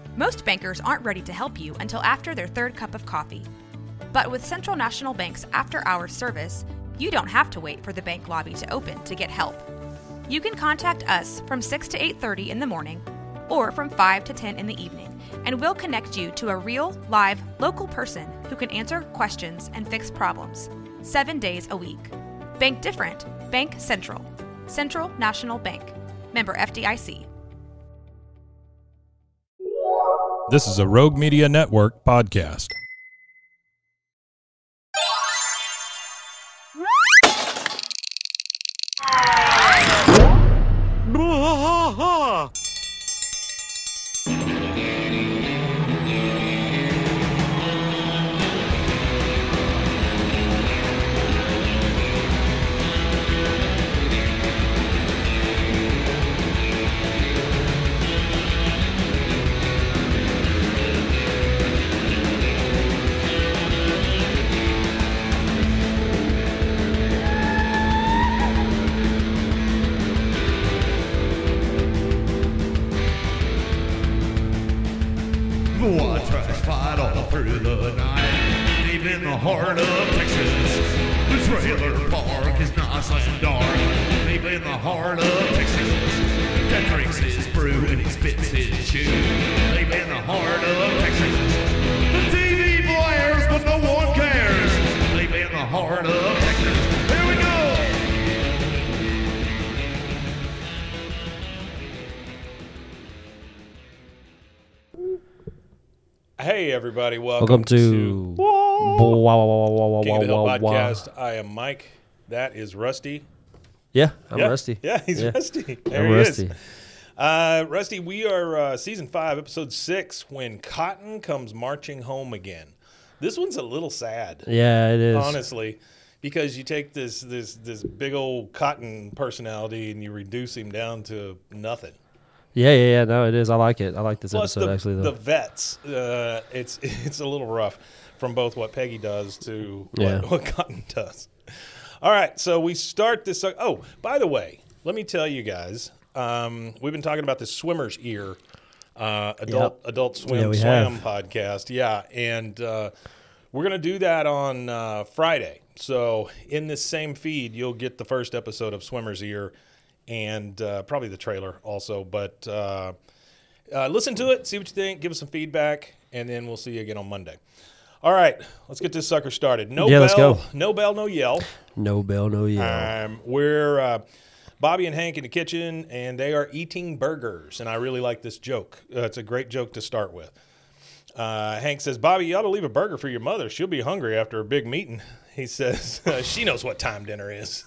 Most bankers aren't ready to help you until after their third cup of coffee. But with Central National Bank's after-hours service, you don't have to wait for the bank lobby to open to get help. You can contact us from 6 to 8:30 in the morning or from 5 to 10 in the evening, and we'll connect you to a real, live, local person who can answer questions and fix problems 7 days a week. Bank different. Bank Central. Central National Bank. Member FDIC. This is a Rogue Media Network podcast. Heart of Texas, the trailer park is nice and dark. Deep in the heart of Texas, that drinks his brew and he spits his chew. Deep in the heart of Texas, the TV blares but no one cares. Deep in the heart of Texas, here we go. Hey everybody, welcome to King of the Hill Podcast. I am Mike. That is Rusty. Yeah, I'm Rusty. Yeah, he's Rusty. There I'm he Rusty. is. Rusty, we are season 5, episode 6, When Cotton Comes Marching Home Again. This one's a little sad. Yeah, it is. Honestly, because you take this big old Cotton personality and you reduce him down to nothing. Yeah. No, it is. I like it. I like this Plus episode actually. Though the vets, it's a little rough from both what Peggy does to what Cotton does. All right, so we start this. Oh, by the way, let me tell you guys, we've been talking about this Swimmer's Ear, Adult Swim podcast. Yeah, and we're going to do that on Friday. So in this same feed, you'll get the first episode of Swimmer's Ear and probably the trailer also. But listen to it, see what you think, give us some feedback, and then we'll see you again on Monday. All right, let's get this sucker started. Let's go. No bell, no yell. No bell, no yell. We're Bobby and Hank in the kitchen, and they are eating burgers. And I really like this joke. It's a great joke to start with. Hank says, Bobby, you ought to leave a burger for your mother. She'll be hungry after a big meeting. He says, she knows what time dinner is.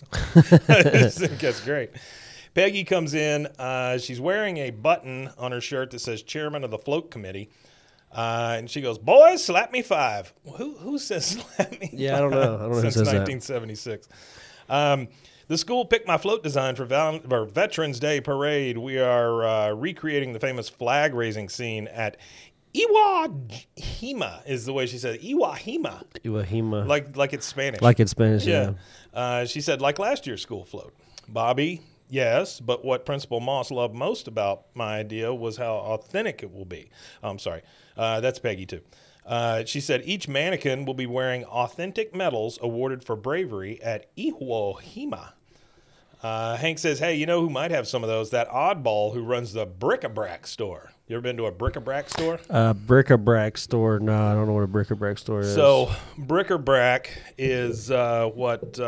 That's great. Peggy comes in. She's wearing a button on her shirt that says Chairman of the Float Committee. And she goes, boys, slap me 5. Who says slap me 5? Yeah, I don't know. I don't know Since who says 1976. The school picked my float design for Veterans Day Parade. We are recreating the famous flag raising scene at Iwo Jima is the way she said it. Iwo Jima. Iwo Jima. Like it's Spanish. Like it's Spanish, yeah. She said, like last year's school float. Bobby, yes, but what Principal Moss loved most about my idea was how authentic it will be. I'm sorry. That's Peggy, too. She said, each mannequin will be wearing authentic medals awarded for bravery at Iwo Jima. Hank says, hey, you know who might have some of those? That oddball who runs the Bric-a-Brac store. You ever been to a Bric-a-Brac store? Bric-a-Brac store. No, I don't know what a Bric-a-Brac store is. So Bric-a-Brac is what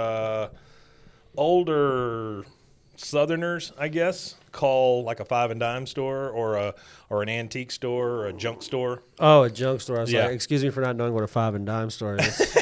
older Southerners, I guess, call like a five and dime store or an antique store or a junk store. Oh, a junk store. I was like, excuse me for not knowing what a five and dime store is.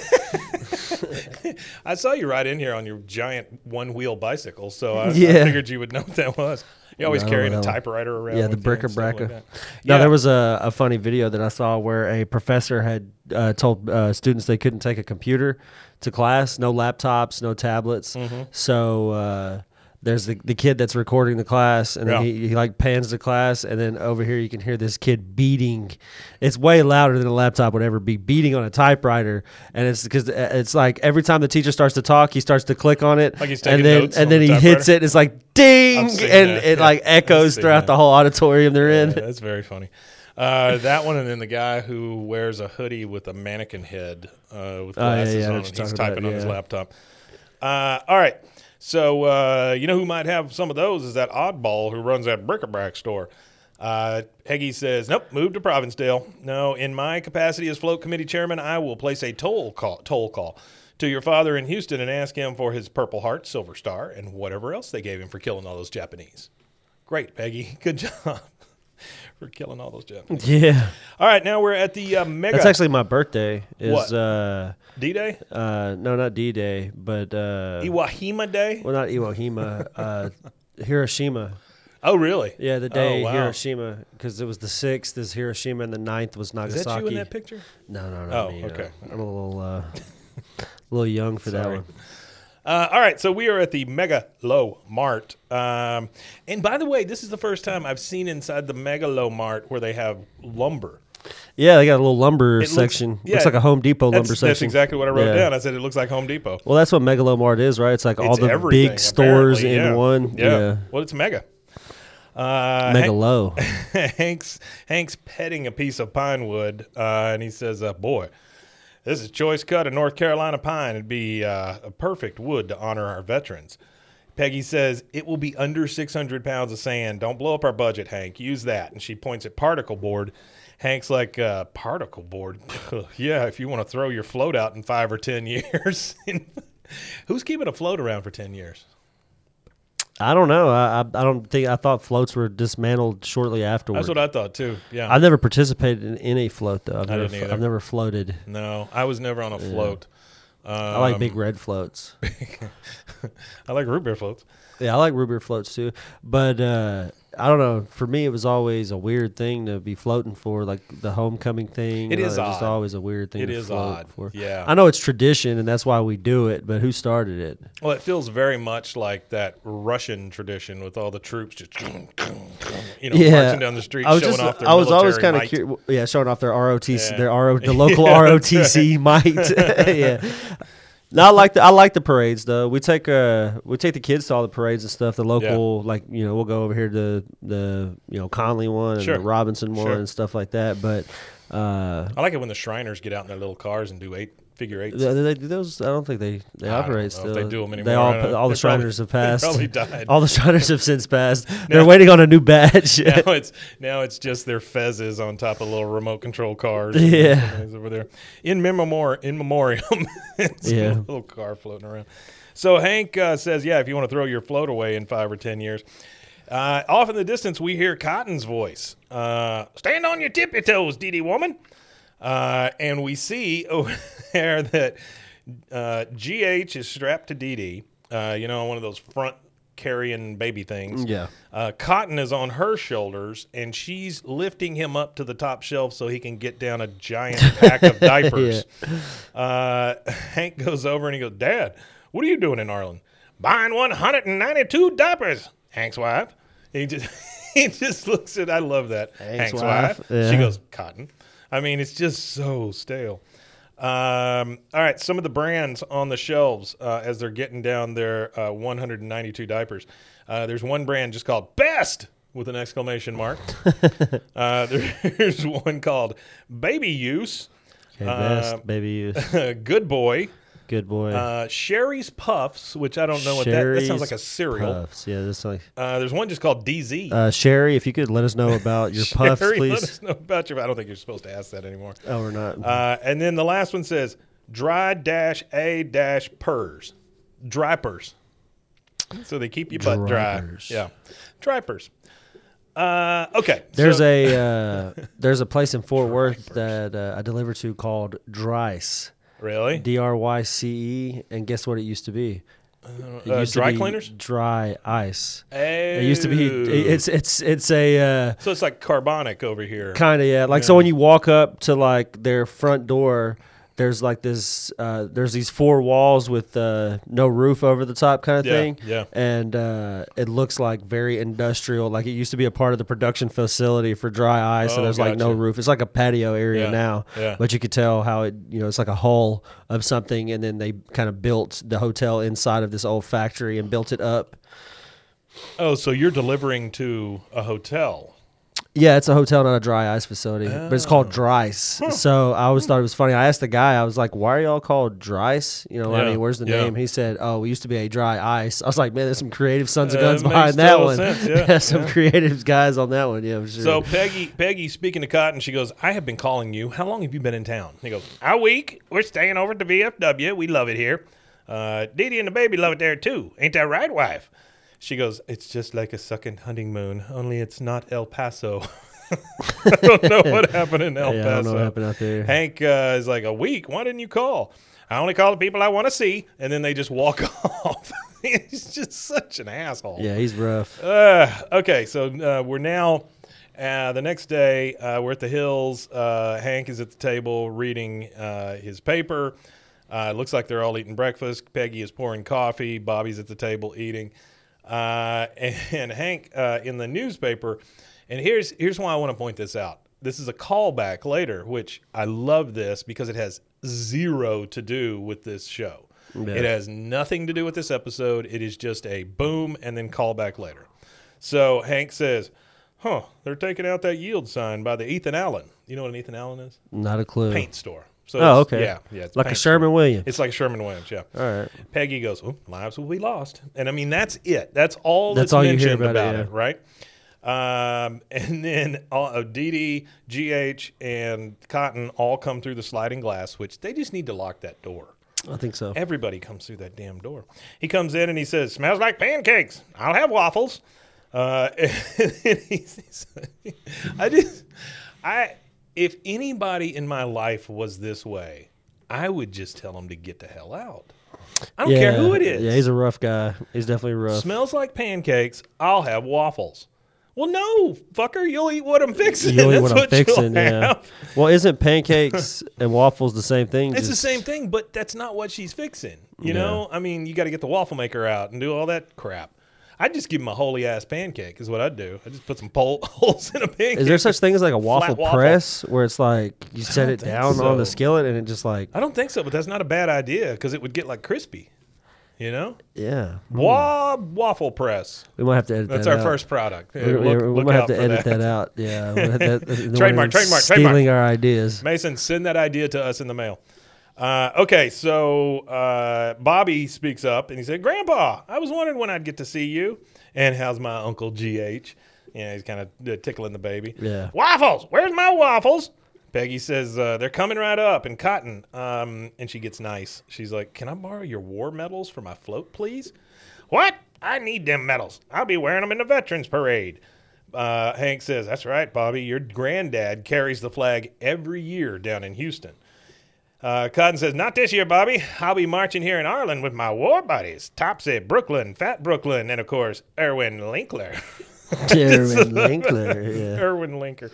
I saw you ride in here on your giant one-wheel bicycle, so I figured you would know what that was. You're always carrying a typewriter around. Yeah, the Bric-a-Brac. Like there was a funny video that I saw where a professor had told students they couldn't take a computer to class, no laptops, no tablets. Mm-hmm. So there's the kid that's recording the class, and then Yeah. he like pans the class, and then over here you can hear this kid beating. It's way louder than a laptop would ever be, beating on a typewriter, and it's because it's like every time the teacher starts to talk, he starts to click on it, Like he's taking and then notes on he the hits it. And it's like ding, I've seen and that. it Yeah. like echoes seen throughout that. the whole auditorium they're in. Yeah, that's very funny. That one, and then the guy who wears a hoodie with a mannequin head with glasses yeah, I know on, what and you're he's talking typing about, on his yeah. laptop. All right. So, you know who might have some of those is that oddball who runs that bric-a-brac store. Peggy says, nope, move to Provincedale. No, in my capacity as float committee chairman, I will place a toll call to your father in Houston and ask him for his Purple Heart, Silver Star, and whatever else they gave him for killing all those Japanese. Great, Peggy. Good job for killing all those Japanese. Yeah, All right, now we're at the mega. that's actually my birthday. Is What? D-Day? no, not D-Day, but Iwahima Day? well, not Iwo Jima, Hiroshima. Oh, really? Yeah, the day Oh, wow. Hiroshima, because it was the 6th is Hiroshima and the 9th was Is Nagasaki. that you in that picture? No, Oh, me, okay. I'm a little young for that Sorry. one. All right, so we are at the Megalo Mart. And by the way, this is the first time I've seen inside the Megalo Mart where they have lumber. Yeah, they got a little lumber looks- section. yeah, looks like a Home Depot lumber That's section. exactly what I wrote Yeah. down. I said it looks like Home Depot. Well, that's what Megalomart is, right? It's like all It's the everything, big stores apparently, in yeah. one. Yeah. Well, it's mega. Megalo. Hank's petting a piece of pine wood, and he says, boy, this is choice cut of North Carolina pine. It'd be a perfect wood to honor our veterans. Peggy says, it will be under 600 pounds of sand. Don't blow up our budget, Hank. Use that. And she points at particle board. Hank's like, particle board? Yeah, if you want to throw your float out in 5 or 10 years. Who's keeping a float around for 10 years? I don't know. I don't think I thought floats were dismantled shortly afterwards. That's what I thought, too. Yeah. I've never participated in a float though. I didn't either. I've never floated. No, I was never on a float. I like big red floats. I like root beer floats. Yeah, I like root beer floats too. But I don't know. For me, it was always a weird thing to be floating for, like the homecoming thing. It is just odd. always a weird thing It to is float odd. for. Yeah. I know it's tradition, and that's why we do it. But who started it? Well, it feels very much like that Russian tradition with all the troops just, marching down the street, I was showing just, off their I was always military kind of might. curious. Yeah, showing off their ROTC, Yeah. the local ROTC might. Yeah. No, I like the parades though. We take the kids to all the parades and stuff. The local, we'll go over here to the Conley one and Sure. the Robinson one Sure. and stuff like that. But I like it when the Shriners get out in their little cars and do figure eights. do they do those? I don't think they I operate don't know if still. they do 'em They anymore. I don't know. all the They probably- Shriners have they passed. probably died. All the Shriners have since passed. They're waiting on a new badge. Now it's just their fezzes on top of little remote control cars. Yeah. Somebody's over there in memoriam. It's Yeah. a little car floating around. So Hank says, yeah, if you want to throw your float away in 5 or 10 years. Off in the distance, we hear Cotton's voice. Stand on your tippy toes, Dee Dee woman. And we see over there that GH is strapped to Dee Dee, one of those front carrying baby things. Yeah. Cotton is on her shoulders, and she's lifting him up to the top shelf so he can get down a giant pack of diapers. Hank goes over and he goes, Dad, what are you doing in Arlen? Buying 192 diapers, Hank's wife. He just looks at, I love that. Hank's wife. Yeah. She goes, Cotton. I mean, it's just so stale. All right, some of the brands on the shelves as they're getting down their 192 diapers. There's one brand just called Best with an exclamation mark. There's one called Baby Use. Okay, best baby use. Good Boy. Good boy. Sherry's Puffs, which I don't know what that sounds like a cereal. Puffs. Yeah, this like There's one just called DZ. Sherry. If you could let us know about your puffs, Sherry, please. let us know about your. I don't think you're supposed to ask that anymore. Oh, we're not. And then the last one says dry-a-pers. Drypers. So they keep your butt dry. Drypers. Yeah. Drypers. Okay. There's so, there's a place in Fort Worth that I deliver to called Dryce. Really? DRYCE, and guess what it used to be? It used to dry be cleaners? Dry ice. Oh. It used to be. It's a So it's like carbonic over here. kind of, yeah. Like so when you walk up to like their front door, there's like this there's these 4 walls with no roof over the top kind of thing. Yeah. And it looks like very industrial, like it used to be a part of the production facility for dry ice, and there's like no gotcha. roof. It's like a patio area now. Yeah. But you could tell how it, it's like a hull of something, and then they kind of built the hotel inside of this old factory and built it up. Oh, so you're delivering to a hotel. Yeah, it's a hotel, not a dry ice facility, but it's called Dryce. So I always thought it was funny. I asked the guy, I was like, "Why are y'all called Dryce? I mean, where's the name?" He said, "Oh, we used to be a dry ice." I was like, "Man, there's some creative sons of guns behind that total one." sense, Some creative guys on that one. Yeah, for sure. So Peggy, speaking to Cotton, she goes, "I have been calling you. How long have you been in town?" He goes, "A week. We're staying over at the VFW. We love it here. Dee Dee and the baby love it there too. Ain't that right, wife?" She goes, "It's just like a second honeymoon, only it's not El Paso." I don't know what happened in El Paso. I don't know what happened out there. Hank is like, "A week? Why didn't you call?" "I only call the people I want to see," and then they just walk off. He's just such an asshole. Yeah, he's rough. Okay, so we're now the next day. We're at the Hills. Hank is at the table reading his paper. It looks like they're all eating breakfast. Peggy is pouring coffee. Bobby's at the table eating. And Hank in the newspaper. And here's why I want to point this out. This is a callback later, which I love this because it has zero to do with this show. Yeah. It has nothing to do with this episode. It is just a boom and then callback later. So Hank says, they're taking out that yield sign by the Ethan Allen. You know what an Ethan Allen is? Not a clue. Paint store. So okay. Yeah. It's like a Sherman-Williams. It's like a Sherman-Williams, yeah. All right. Peggy goes, lives will be lost. And I mean, that's it. That's all that's all mentioned you hear about it, right? And then Dee Dee, GH, and Cotton all come through the sliding glass, which they just need to lock that door. I think so. Everybody comes through that damn door. He comes in and he says, "Smells like pancakes. I'll have waffles." If anybody in my life was this way, I would just tell him to get the hell out. I don't care who it is. Yeah, he's a rough guy. He's definitely rough. Smells like pancakes. I'll have waffles. Well, no, fucker, you'll eat what I'm fixing. You'll eat That's what I'm fixing, yeah. Well, isn't pancakes and waffles the same thing? It's the same thing, but that's not what she's fixing. You know? I mean, you got to get the waffle maker out and do all that crap. I'd just give him a holy-ass pancake is what I'd do. I'd just put some holes in a pancake. Is there such thing as like a waffle waffle press where it's like you set it down on the skillet and it just like... I don't think so, but that's not a bad idea because it would get like crispy. You know? Yeah. Waffle press. We might have to edit that out. That's our first product. We might have to edit that out. Yeah. Trademark. Stealing our ideas. Mason, send that idea to us in the mail. Okay, so Bobby speaks up and he said, "Grandpa, I was wondering when I'd get to see you. And how's my Uncle GH?" He's kind of tickling the baby. Yeah. "Waffles! Where's my waffles?" Peggy says, "They're coming right up." And Cotton, and she gets nice. She's like, "Can I borrow your war medals for my float, please?" "What? I need them medals. I'll be wearing them in the Veterans Parade." Hank says, "That's right, Bobby. Your granddad carries the flag every year down in Houston." Cotton says, "Not this year, Bobby. I'll be marching here in Ireland with my war buddies. Topsy, Brooklyn, Fat Brooklyn, and, of course, Erwin Linkler." Erwin Linkler, yeah. Erwin Linker.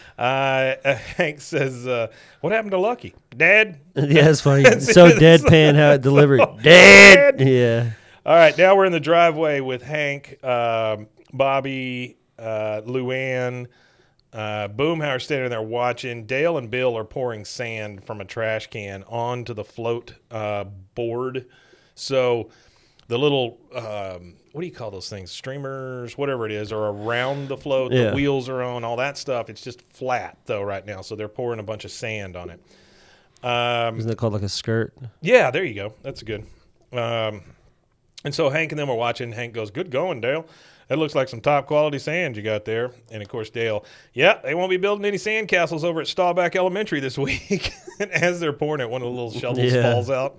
Hank says, "What happened to Lucky? Dead?" Yeah, it's funny. So deadpan how it delivered. Dead. Yeah. All right, now we're in the driveway with Hank, Bobby, Luann, Boomhauer standing there watching. Dale and Bill are pouring sand from a trash can onto the float board. So the little, what do you call those things? Streamers, whatever it is, are around the float. Yeah. The wheels are on, all that stuff. It's just flat, though, right now. So they're pouring a bunch of sand on it. Isn't that called like a skirt? Yeah, there you go. That's good. And so Hank and them are watching. Hank goes, "Good going, Dale. That looks like some top quality sand you got there." And, of course, Dale, "Yeah, they won't be building any sand castles over at Staubach Elementary this week." And as they're pouring it, one of the little shovels falls out.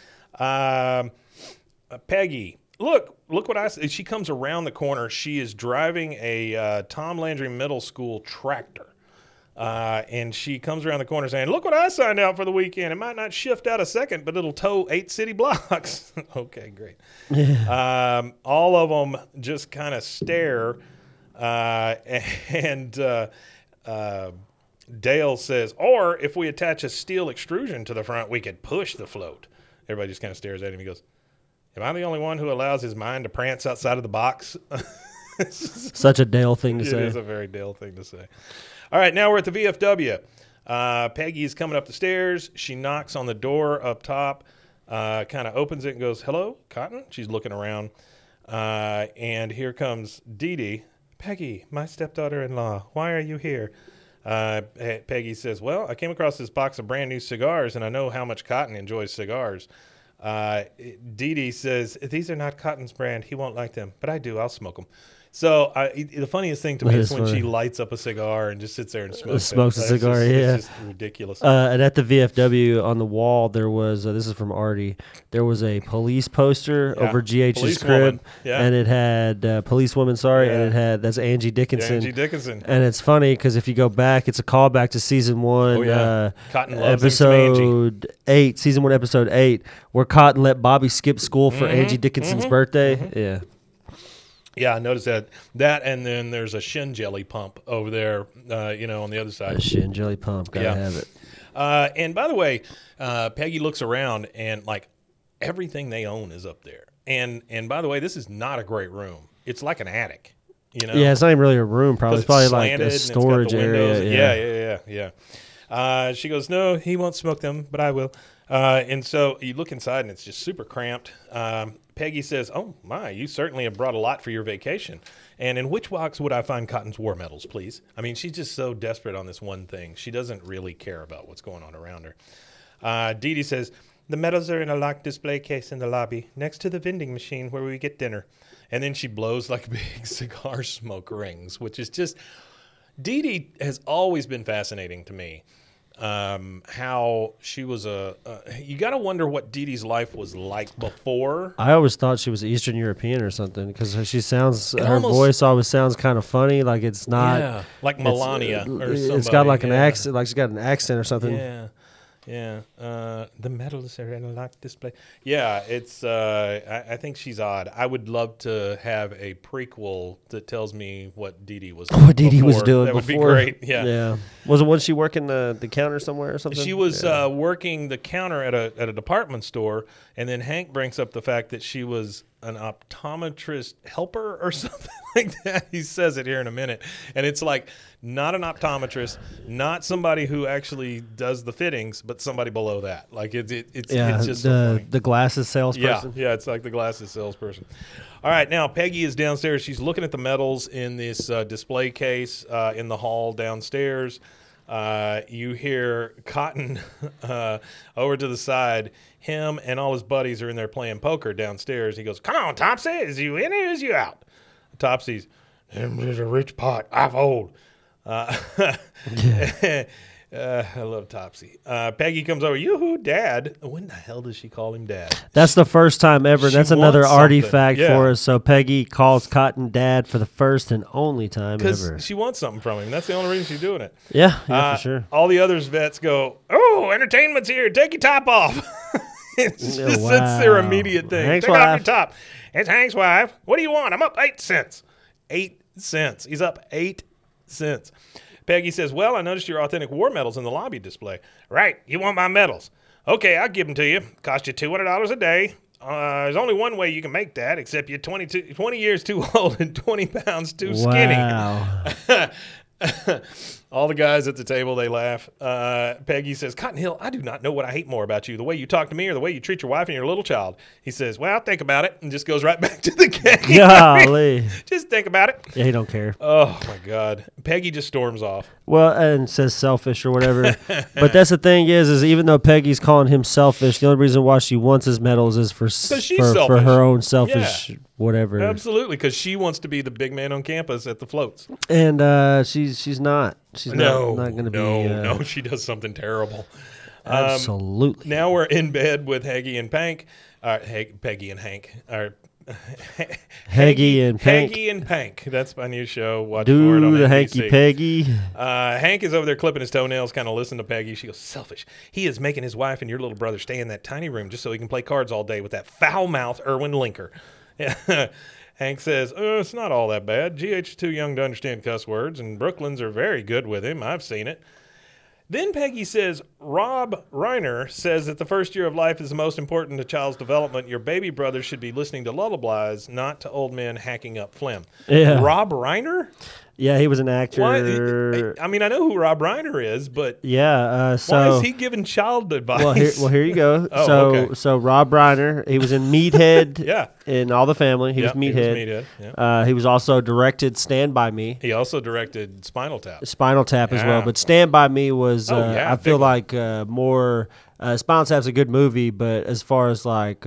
Peggy, look what I see. She comes around the corner. She is driving a Tom Landry Middle School tractor. And she comes around the corner saying, "Look what I signed out for the weekend. It might not shift out a second, but it'll tow 8 city blocks." Okay, great. Yeah. All of them just kind of stare. And Dale says, or if we attach a steel extrusion to the front, we could push the float. Everybody just kind of stares at him. He goes, am I the only one who allows his mind to prance outside of the box? Such a Dale thing to say. It is a very Dale thing to say. All right, now we're at the VFW. Peggy is coming up the stairs. She knocks on the door up top, kind of opens it and goes, hello, Cotton? She's looking around. And here comes Dee Dee. Peggy, my stepdaughter-in-law, why are you here? Peggy says, well, I came across this box of brand new cigars, and I know how much Cotton enjoys cigars. Dee Dee says, these are not Cotton's brand. He won't like them, but I do. I'll smoke them. So the funniest thing to me is when she lights up a cigar and just sits there and smokes a cigar. It's just ridiculous. And at the VFW on the wall, there was this is from Artie. There was a police poster over GH's crib, and it had policewoman. And it had Angie Dickinson. Angie Dickinson. And it's funny because if you go back, it's a callback to season 1. Cotton loves episode 8, season 1, episode 8, where Cotton let Bobby skip school for Angie Dickinson's birthday. Yeah. Yeah, I noticed that, and then there's a Shin Jelly pump over there, on the other side. A Shin Jelly pump, gotta have it. And by the way, Peggy looks around, and like everything they own is up there. And by the way, this is not a great room. It's like an attic, Yeah, it's not even really a room. Probably it's probably like a storage area. Yeah. She goes, no, he won't smoke them, but I will. And so you look inside, and it's just super cramped. Peggy says, oh, my, you certainly have brought a lot for your vacation. And in which box would I find Cotton's war medals, please? I mean, she's just so desperate on this one thing. She doesn't really care about what's going on around her. Dee Dee says, the medals are in a locked display case in the lobby next to the vending machine where we get dinner. And then she blows like big cigar smoke rings, which is just – Dee Dee has always been fascinating to me. How she was you got to wonder what Dee Dee's life was like before. I always thought she was Eastern European or something because she sounds, her voice always sounds kind of funny. Like it's not like Melania or something. It's got like an accent, like she's got an accent or something. Yeah. The medals are in a locked display. Yeah, it's. I think she's odd. I would love to have a prequel that tells me what Dee Dee was. What Dee Dee was doing. That before. Would be great. Yeah. Was she working the counter somewhere or something? She was working the counter at a department store, and then Hank brings up the fact that she was an optometrist helper or something like that. He says it here in a minute, and it's like not an optometrist, not somebody who actually does the fittings, but somebody below that. Like it's just the glasses salesperson. Yeah, it's like the glasses salesperson. All right, now Peggy is downstairs. She's looking at the medals in this display case in the hall downstairs. You hear Cotton over to the side. Him and all his buddies are in there playing poker downstairs. He goes, come on, Topsy, is you in or is you out? Topsy's, there's a rich pot, I've old. I love Topsy. Peggy comes over, yoo-hoo, Dad. When the hell does she call him Dad? That's the first time ever. That's another Artie fact for us. So Peggy calls Cotton Dad for the first and only time ever. Because she wants something from him. That's the only reason she's doing it. Yeah, for sure. All the others vets go, oh, entertainment's here. Take your top off. It's their immediate thing. Hank's Take wife. off your top. It's Hank's wife. What do you want? I'm up 8 cents. 8 cents. He's up 8 cents. Peggy says, well, I noticed your authentic war medals in the lobby display. Right. You want my medals. Okay, I'll give them to you. Cost you $200 a day. There's only one way you can make that, except you're 20 years too old and 20 pounds too skinny. Wow. All the guys at the table, they laugh. Peggy says, Cotton Hill, I do not know what I hate more about you, the way you talk to me or the way you treat your wife and your little child. He says, well, think about it, and just goes right back to the game. Golly. Just think about it. Yeah, he don't care. Oh, my God. Peggy just storms off. Well, and says selfish or whatever. But that's the thing is even though Peggy's calling him selfish, the only reason why she wants his medals is for her own selfish whatever. Absolutely, because she wants to be the big man on campus at the floats. And she's not. She's not going to be. No, she does something terrible. Absolutely. Now we're in bed with Peggy and Pank. Peggy and Hank. Haggy and Pank. Haggy and Pank. That's my new show. Watch Do for it on the NBC. hanky Peggy. Hank is over there clipping his toenails, kind of listening to Peggy. She goes, selfish. He is making his wife and your little brother stay in that tiny room just so he can play cards all day with that foul-mouthed Erwin Linker. Hank says, it's not all that bad. GH is too young to understand cuss words, and Brooklyn's are very good with him. I've seen it. Then Peggy says, Rob Reiner says that the first year of life is the most important to child's development. Your baby brother should be listening to lullabies, not to old men hacking up phlegm. Yeah. Rob Reiner? Yeah, he was an actor. I mean, I know who Rob Reiner is, but Yeah, so why is he giving child advice? Well, here you go. Oh, okay. So Rob Reiner, he was in Meathead. Yeah. In All the Family, he was Yep, he was Meathead. Meathead, yeah. He was also directed Stand By Me, He also directed Spinal Tap. Spinal Tap as well. Yeah. But Stand By Me was, yeah, I feel big like more. Spinal Tap's a good movie, but as far as like.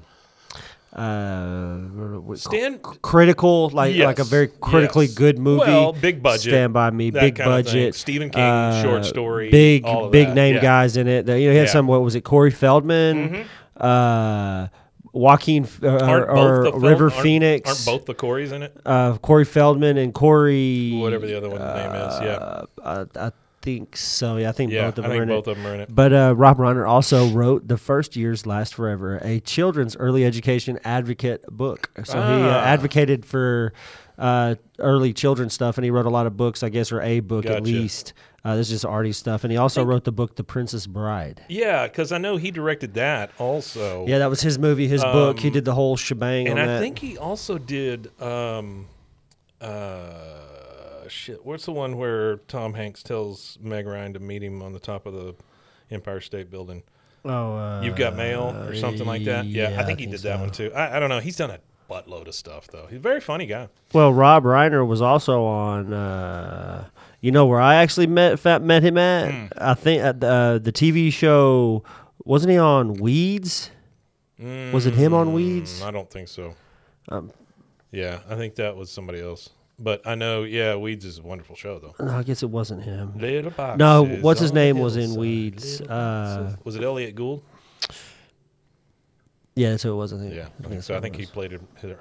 Critical, like a very critically Yes. good movie. Well, big budget. Stand By Me, that big kind of thing. budget. Stephen King, short story. big all of big that. name Yeah. guys in it. He had some. What was it? Corey Feldman, Joaquin Aren't or both the River Fel- Phoenix. Aren't both the Corys in it? Corey Feldman and Corey. Whatever the other one's name is. Yeah. I think so. Yeah, I think Yeah, both of I them think are in both it. of them are in it. But Rob Reiner also wrote The First Years Last Forever, a children's early education advocate book. So he advocated for early children's stuff, and he wrote a lot of books, I guess, or a book at Gotcha. least. This is just arty stuff. And he also wrote the book The Princess Bride. Yeah, because I know he directed that also. Yeah, that was his movie, his book. He did the whole shebang And on I that. think he also did, what's the one where Tom Hanks tells Meg Ryan to meet him on the top of the Empire State Building? You've Got Mail or something like that? Yeah, I think he did that one too. I don't know. He's done a buttload of stuff, though. He's a very funny guy. Well, Rob Reiner was also on, where I actually met him at? I think at the TV show, wasn't he on Weeds? Was it him on Weeds? I don't think so. Yeah, I think that was somebody else. But I know, Weeds is a wonderful show, though. No, I guess it wasn't him. Little boxes No, what's his on the name was in hillside, Weeds? little boxes. Was it Elliot Gould? Yeah, that's who it was, I think. Yeah, I think that's so. who I it think he was. played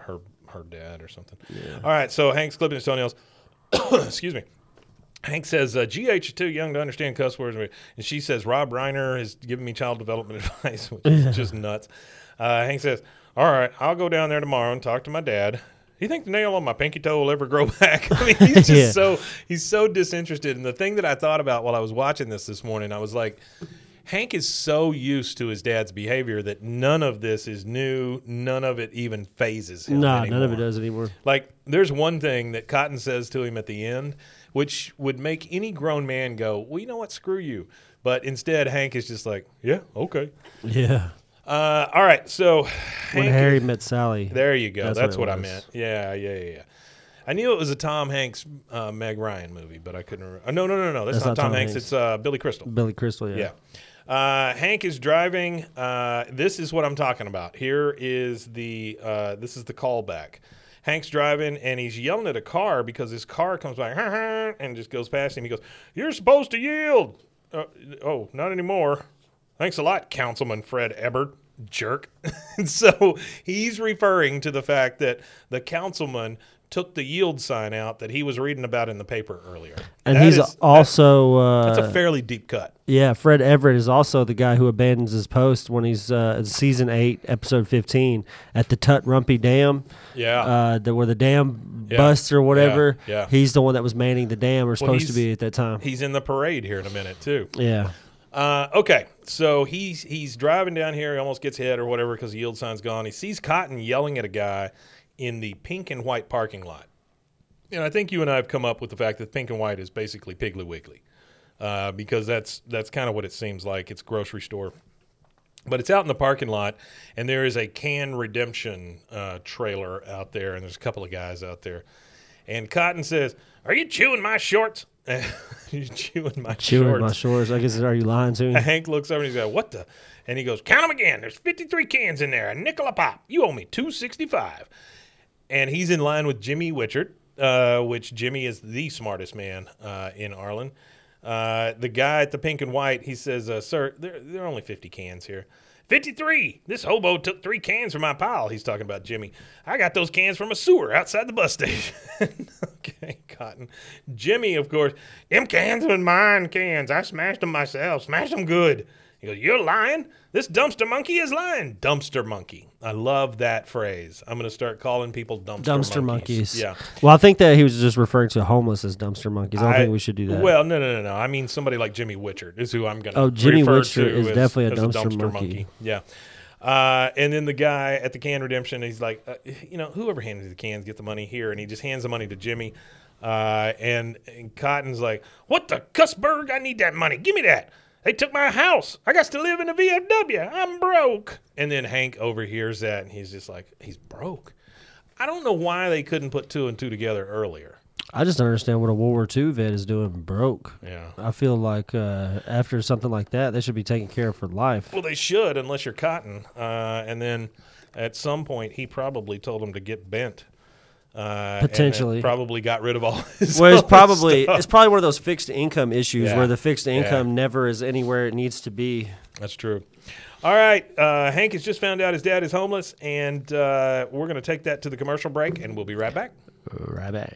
her dad or something. All right, so Hank's clipping his toenails. Excuse me. Hank says, GH is too young to understand cuss words. And she says, Rob Reiner is giving me child development advice, which is just nuts. Hank says, all right, I'll go down there tomorrow and talk to my dad. Do you think the nail on my pinky toe will ever grow back? I mean, he's just he's so disinterested. And the thing that I thought about while I was watching this morning, I was like, Hank is so used to his dad's behavior that none of this is new. None of it even phases him Nah, anymore. none of it does anymore. Like, there's one thing that Cotton says to him at the end, which would make any grown man go, well, you know what, screw you. But instead, Hank is just like, yeah, okay. Yeah. All right, so When Hank, Harry Met Sally. there you go. That's what I it was. meant. Yeah. I knew it was a Tom Hanks, Meg Ryan movie, but I couldn't remember. No. That's not Tom Hanks. It's Billy Crystal. Billy Crystal, Yeah. Hank is driving. This is what I'm talking about. Here is this is the callback. Hank's driving, and he's yelling at a car because his car comes by and just goes past him. He goes, "You're supposed to yield." Oh, not anymore. Thanks a lot, Councilman Fred Ebert, jerk. And so he's referring to the fact that the councilman took the yield sign out that he was reading about in the paper earlier. And he's also that's a fairly deep cut. Yeah, Fred Everett is also the guy who abandons his post when he's in season 8, episode 15 at the Tut Rumpy Dam. Yeah. Where the dam busts or whatever. Yeah. He's the one that was manning the dam, or supposed to be at that time. He's in the parade here in a minute too. Yeah. Okay, so he's driving down here. He almost gets hit or whatever because the yield sign's gone. He sees Cotton yelling at a guy in the pink and white parking lot. And I think you and I have come up with the fact that pink and white is basically Piggly Wiggly because that's kind of what it seems like. It's a grocery store. But it's out in the parking lot, and there is a Can Redemption trailer out there, and there's a couple of guys out there. And Cotton says, "Are you chewing my shorts?" You chewing my shorts. I guess, are you lying to me? Hank looks over and he's like, "What the?" And he goes, "Count them again. There's 53 cans in there. A nickel a pop. You owe me $2.65." And he's in line with Jimmy Witchert, which Jimmy is the smartest man in Arlen. The guy at the pink and white, he says, "Sir, there are only 50 cans here." 53. This hobo took 3 cans from my pile. He's talking about Jimmy. I got those cans from a sewer outside the bus station. Okay, Cotton. Jimmy, of course, them cans were mine cans. I smashed them myself. Smashed them good. He goes, "You're lying. This dumpster monkey is lying." Dumpster monkey. I love that phrase. I'm going to start calling people dumpster monkeys. Yeah. Well, I think that he was just referring to homeless as dumpster monkeys. I don't think we should do that. Well, no. I mean somebody like Jimmy Witchert is who I'm going to Oh, Jimmy refer Witchert to is as, definitely a as dumpster monkey. Yeah. And then the guy at the can redemption, he's like, whoever handed you the cans, get the money here. And he just hands the money to Jimmy. And Cotton's like, "What the cussberg? I need that money. Give me that. They took my house. I got to live in a VFW. I'm broke." And then Hank overhears that, and he's just like, he's broke. I don't know why they couldn't put 2 and 2 together earlier. I just don't understand what a World War II vet is doing broke. Yeah. I feel like after something like that, they should be taken care of for life. Well, they should, unless you're Cotton. And then at some point, he probably told him to get bent. Potentially. And probably got rid of all his Well, it's other probably stuff. one of those fixed income issues Yeah. where the fixed income never is anywhere it needs to be. That's true. All right. Hank has just found out his dad is homeless, and we're going to take that to the commercial break, and we'll be right back. Right back.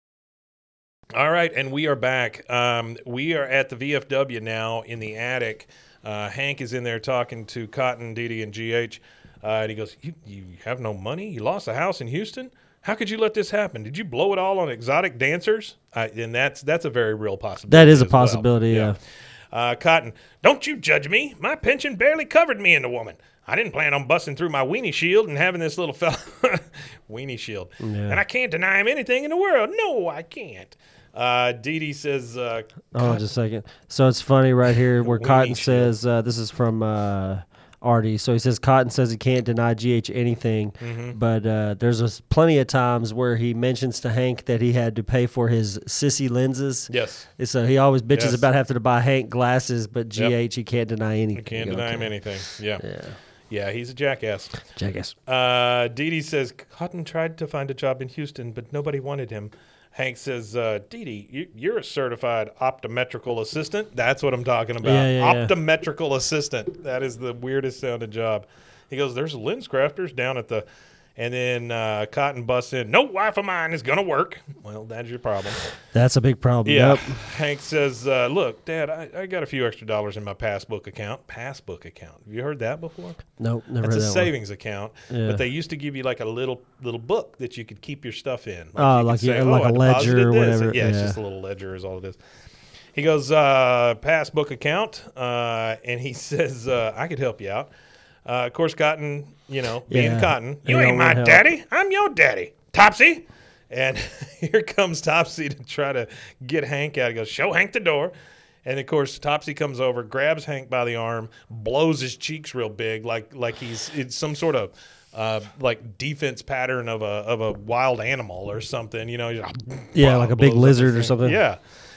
All right, and we are back. We are at the VFW now in the attic. Hank is in there talking to Cotton, Didi, and GH. And he goes, you have no money? You lost a house in Houston? How could you let this happen? Did you blow it all on exotic dancers? And that's a very real possibility. That is a as well. possibility, yeah. Cotton, don't you judge me. My pension barely covered me and the woman. I didn't plan on busting through my weenie shield and having this little fella weenie shield. Yeah. And I can't deny him anything in the world. No, I can't. Didi says, just a second. So it's funny right here where Cotton says, this is from Artie. So he says, Cotton says he can't deny GH anything, but there's plenty of times where he mentions to Hank that he had to pay for his sissy lenses. Yes. So he always bitches about having to buy Hank glasses, but GH, he can't deny anything. You can't deny him anything. Yeah. Yeah, he's a jackass. Jackass. Didi says, Cotton tried to find a job in Houston, but nobody wanted him. Hank says, Didi, you're a certified optometrical assistant. That's what I'm talking about. Optometrical assistant. That is the weirdest sounding job. He goes, there's lens crafters down at the... And then Cotton busts in, no wife of mine is going to work. Well, that's your problem. That's a big problem. Yeah. Yep. Hank says, look, Dad, I got a few extra dollars in my passbook account. Passbook account. Have you heard that before? Nope, never heard that. That's a savings account. Yeah. But they used to give you like a little book that you could keep your stuff in. Like a ledger or whatever. Yeah, it's just a little ledger is all it is. He goes, passbook account. And he says, I could help you out. Of course, Cotton, being Cotton, you ain't my daddy. I'm your daddy. Topsy. And here comes Topsy to try to get Hank out. He goes, show Hank the door. And, of course, Topsy comes over, grabs Hank by the arm, blows his cheeks real big like it's some sort of like defense pattern of a wild animal or something. Like a big lizard or something. Yeah.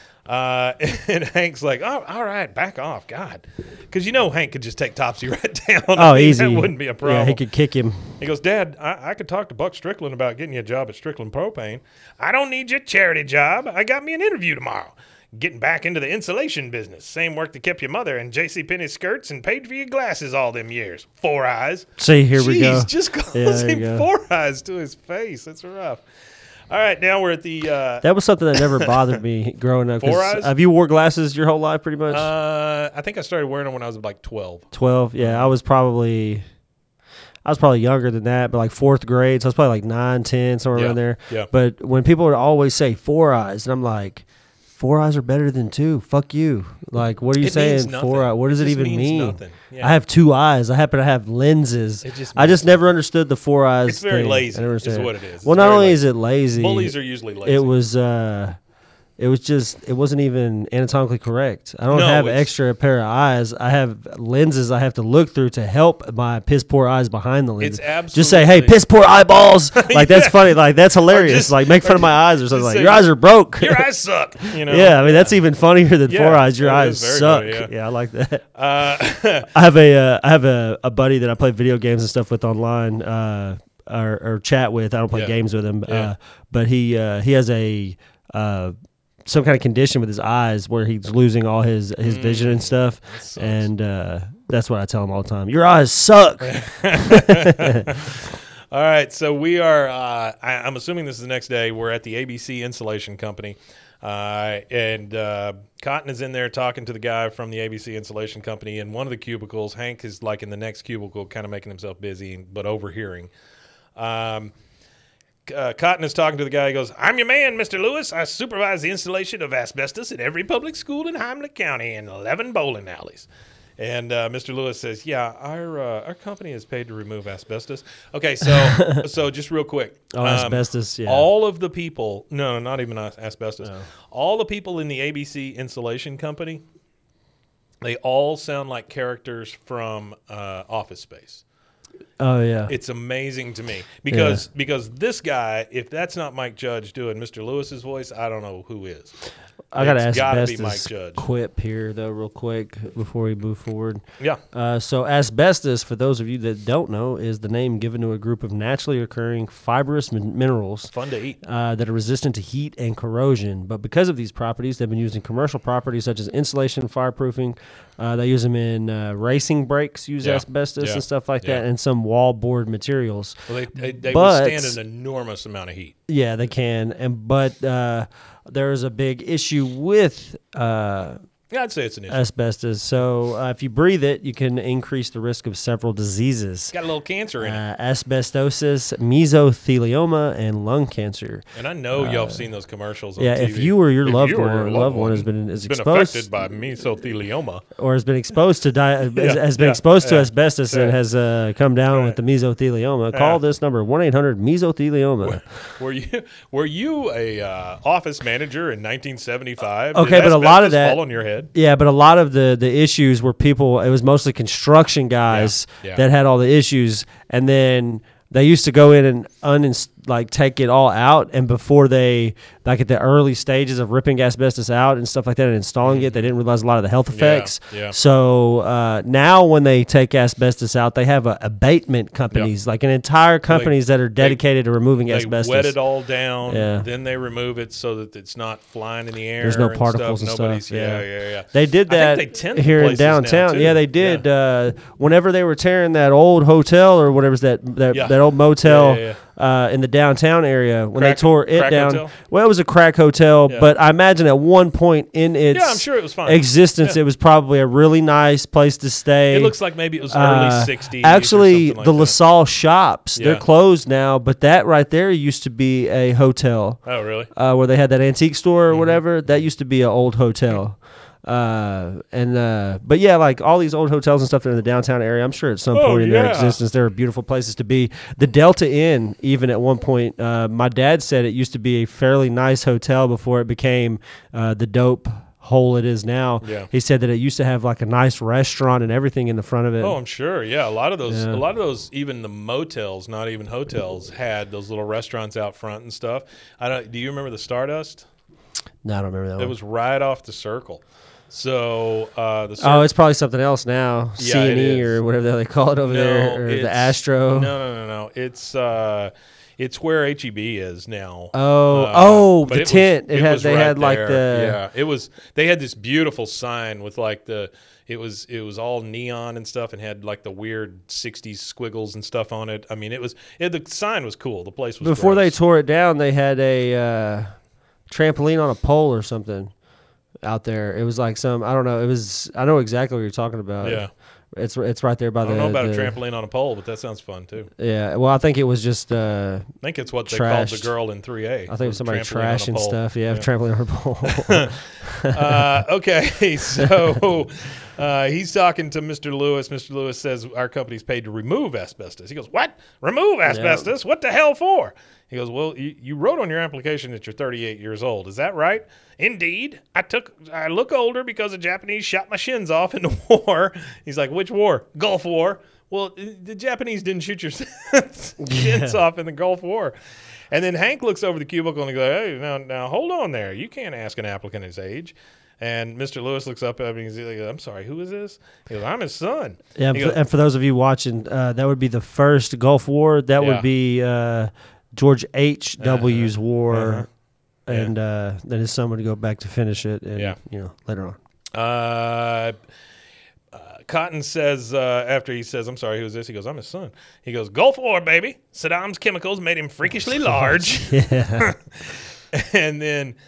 And Hank's like, oh, all right, back off, God. Because Hank could just take Topsy right down. Oh, easy. That wouldn't be a problem. Yeah, he could kick him. He goes, Dad, I could talk to Buck Strickland about getting you a job at Strickland Propane. I don't need your charity job. I got me an interview tomorrow. Getting back into the insulation business. Same work that kept your mother in JCPenney skirts and paid for your glasses all them years. 4 eyes. See, here we go. Just calls him 4 eyes to his face. That's rough. All right, now we're at the... that was something that never bothered me growing up. 4 eyes? Have you wore glasses your whole life pretty much? I think I started wearing them when I was like 12. 12, yeah. I was probably younger than that, but like 4th grade. So I was probably like 9, 10, somewhere around there. Yeah. But when people would always say 4 eyes, and I'm like... 4 eyes are better than 2. Fuck you. Like, what are you saying? 4 eyes. What does it even mean? Nothing. Yeah. I have 2 eyes. I happen to have lenses. I just never understood the 4 eyes. It's very thing. lazy. Is what it is. Well, not only is it lazy, bullies are usually lazy. It wasn't even anatomically correct. I don't have an extra pair of eyes. I have lenses I have to look through to help my piss poor eyes behind the lenses. It's absolutely just say, hey, piss poor eyeballs. Like that's funny. Like that's hilarious. Like make fun of my eyes or something. Like your eyes are broke. Your eyes suck. Yeah, I mean that's even funnier than 4 eyes. Your eyes suck. Good, yeah, I like that. I have a buddy that I play video games and stuff with online, or chat with. I don't play games with him, but he has a some kind of condition with his eyes where he's losing all his vision and stuff. And that's what I tell him all the time. Your eyes suck. All right. So we are, I'm assuming this is the next day. We're at the ABC Insulation Company. And Cotton is in there talking to the guy from the ABC Insulation Company in one of the cubicles. Hank is like in the next cubicle, kind of making himself busy, but overhearing. Cotton is talking to the guy. He goes, "I'm your man, Mr. Lewis. I supervise the installation of asbestos in every public school in Heimlich County and 11 bowling alleys." And Mr. Lewis says, "Yeah, our company is paid to remove asbestos." Okay, so just real quick. Asbestos, yeah. All of the people, no, not even asbestos. No. All the people in the ABC Insulation Company, they all sound like characters from Office Space. Oh yeah, it's amazing to me because this guy, if that's not Mike Judge doing Mr. Lewis's voice, I don't know who is. I got to asbestos quip here though, real quick before we move forward. Yeah. So asbestos, for those of you that don't know, is the name given to a group of naturally occurring fibrous minerals. Fun to eat. That are resistant to heat and corrosion. But because of these properties, they've been used in commercial properties such as insulation, fireproofing. They use them in racing brakes. Use asbestos and stuff like that, and some wallboard materials. Well, they withstand an enormous amount of heat. Yeah, they can. But there's a big issue with I'd say it's an issue. Asbestos. So if you breathe it, you can increase the risk of several diseases. Got a little cancer in it. Asbestosis, mesothelioma, and lung cancer. And I know y'all have seen those commercials on TV. TV. If you or your loved one has been exposed, affected by mesothelioma, or has been exposed to exposed to asbestos and has come down with the mesothelioma, call this number 1-800-mesothelioma. Were you a office manager in 1975? Okay, but a lot of that fall on your head. Yeah, but a lot of the issues were people. It was mostly construction guys that had all the issues, and then they used to go in and take it all out, and before they, like at the early stages of ripping asbestos out and stuff like that and installing it, they didn't realize a lot of the health effects. Yeah. So now when they take asbestos out, they have abatement companies, like an entire companies that are dedicated to removing asbestos. They wet it all down, then they remove it so that it's not flying in the air. There's no particles and stuff. Yeah. They did that here in downtown. Yeah, they did. Whenever they were tearing that old hotel or whatever's that old motel in the downtown area, when they tore it down. Hotel? Well, it was a crack hotel, but I imagine at one point in its I'm sure it was fine. existence, it was probably a really nice place to stay. It looks like maybe it was early 60s. Actually, or like the LaSalle shops, they're closed now, but that right there used to be a hotel. Oh, really? Where they had that antique store or whatever. That used to be an old hotel. But yeah, like all these old hotels and stuff that are in the downtown area, I'm sure at some point in their existence there are beautiful places to be. The Delta Inn, even at one point, my dad said it used to be a fairly nice hotel before it became the dope hole it is now. He said that it used to have like a nice restaurant and everything in the front of it. Oh, I'm sure. Yeah, a lot of those, even the motels, not even hotels, had those little restaurants out front and stuff. Do you remember the Stardust? No, I don't remember that one. It was right off the Circle. So it's probably something else now. C&E or whatever they call it over there, or the Astro. No. It's where HEB is now. The tent. They had this beautiful sign with like it was all neon and stuff and had like the weird 60s squiggles and stuff on it. I mean, the sign was cool. The place was before gross. They tore it down. They had a trampoline on a pole or something out there. It was like I don't know. I know exactly what you're talking about. Yeah. It's right there by I don't know about a trampoline on a pole, but that sounds fun too. Yeah. Well, I think it was just I think it's what they called the girl in 3A. I think it was somebody trashing stuff. Yeah, trampoline on a pole. Okay, so he's talking to Mr. Lewis. Mr. Lewis says our company's paid to remove asbestos. He goes, "What? Remove asbestos? What the hell for?" He goes, "Well, you wrote on your application that you're 38 years old. Is that right?" "Indeed. I look older because the Japanese shot my shins off in the war." He's like, "Which war?" "Gulf War." "Well, the Japanese didn't shoot your shins off in the Gulf War." And then Hank looks over the cubicle and he goes, "Hey, now hold on there. You can't ask an applicant his age." And Mr. Lewis looks up at me and he's like, "I'm sorry, who is this?" He goes, "I'm his son." Yeah, and for those of you watching, that would be the first Gulf War. That would be George H.W.'s war. And then his son would go back to finish it, and later on. Cotton says after he says, "I'm sorry, who's this?" He goes, "I'm his son." He goes, "Gulf War, baby. Saddam's chemicals made him freakishly large." Yeah. And then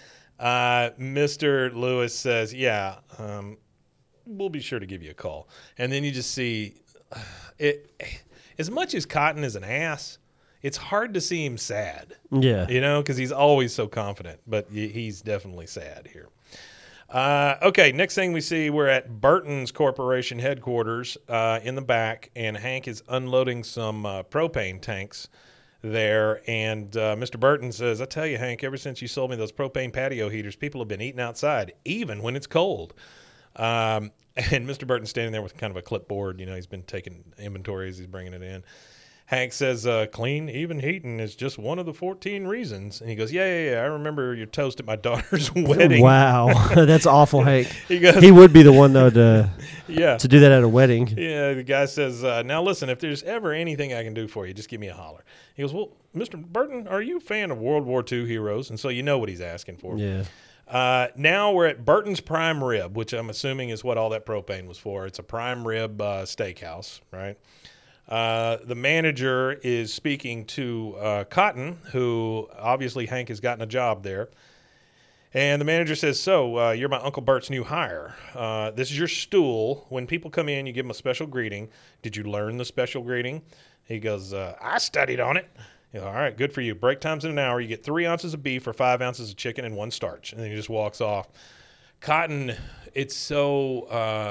Mr. Lewis says, yeah, we'll be sure to give you a call. And then you just see it. As much as Cotton is an ass, it's hard to see him sad. Yeah. Because he's always so confident. But he's definitely sad here. Okay, next thing we see, we're at Burton's Corporation headquarters in the back, and Hank is unloading some propane tanks there. And Mr. Burton says, I tell you, Hank, ever since you sold me those propane patio heaters, people have been eating outside, even when it's cold. And Mr. Burton's standing there with kind of a clipboard. He's been taking inventory as he's bringing it in. Hank says, clean, even heating is just one of the 14 reasons. And he goes, yeah. I remember your toast at my daughter's wedding. Wow. That's awful, Hank. He would be the one, though, to do that at a wedding. Yeah, the guy says, now listen, if there's ever anything I can do for you, just give me a holler. He goes, well, Mr. Burton, are you a fan of World War II heroes? And so you know what he's asking for. Yeah. Now we're at Burton's Prime Rib, which I'm assuming is what all that propane was for. It's a prime rib steakhouse, right? The manager is speaking to Cotton, who obviously Hank has gotten a job there. And the manager says, so you're my Uncle Bert's new hire. This is your stool. When people come in, you give them a special greeting. Did you learn the special greeting? He goes, I studied on it. All right, good for you. Break time's in an hour. You get 3 ounces of beef or 5 ounces of chicken and 1 starch. And then he just walks off. Cotton, it's so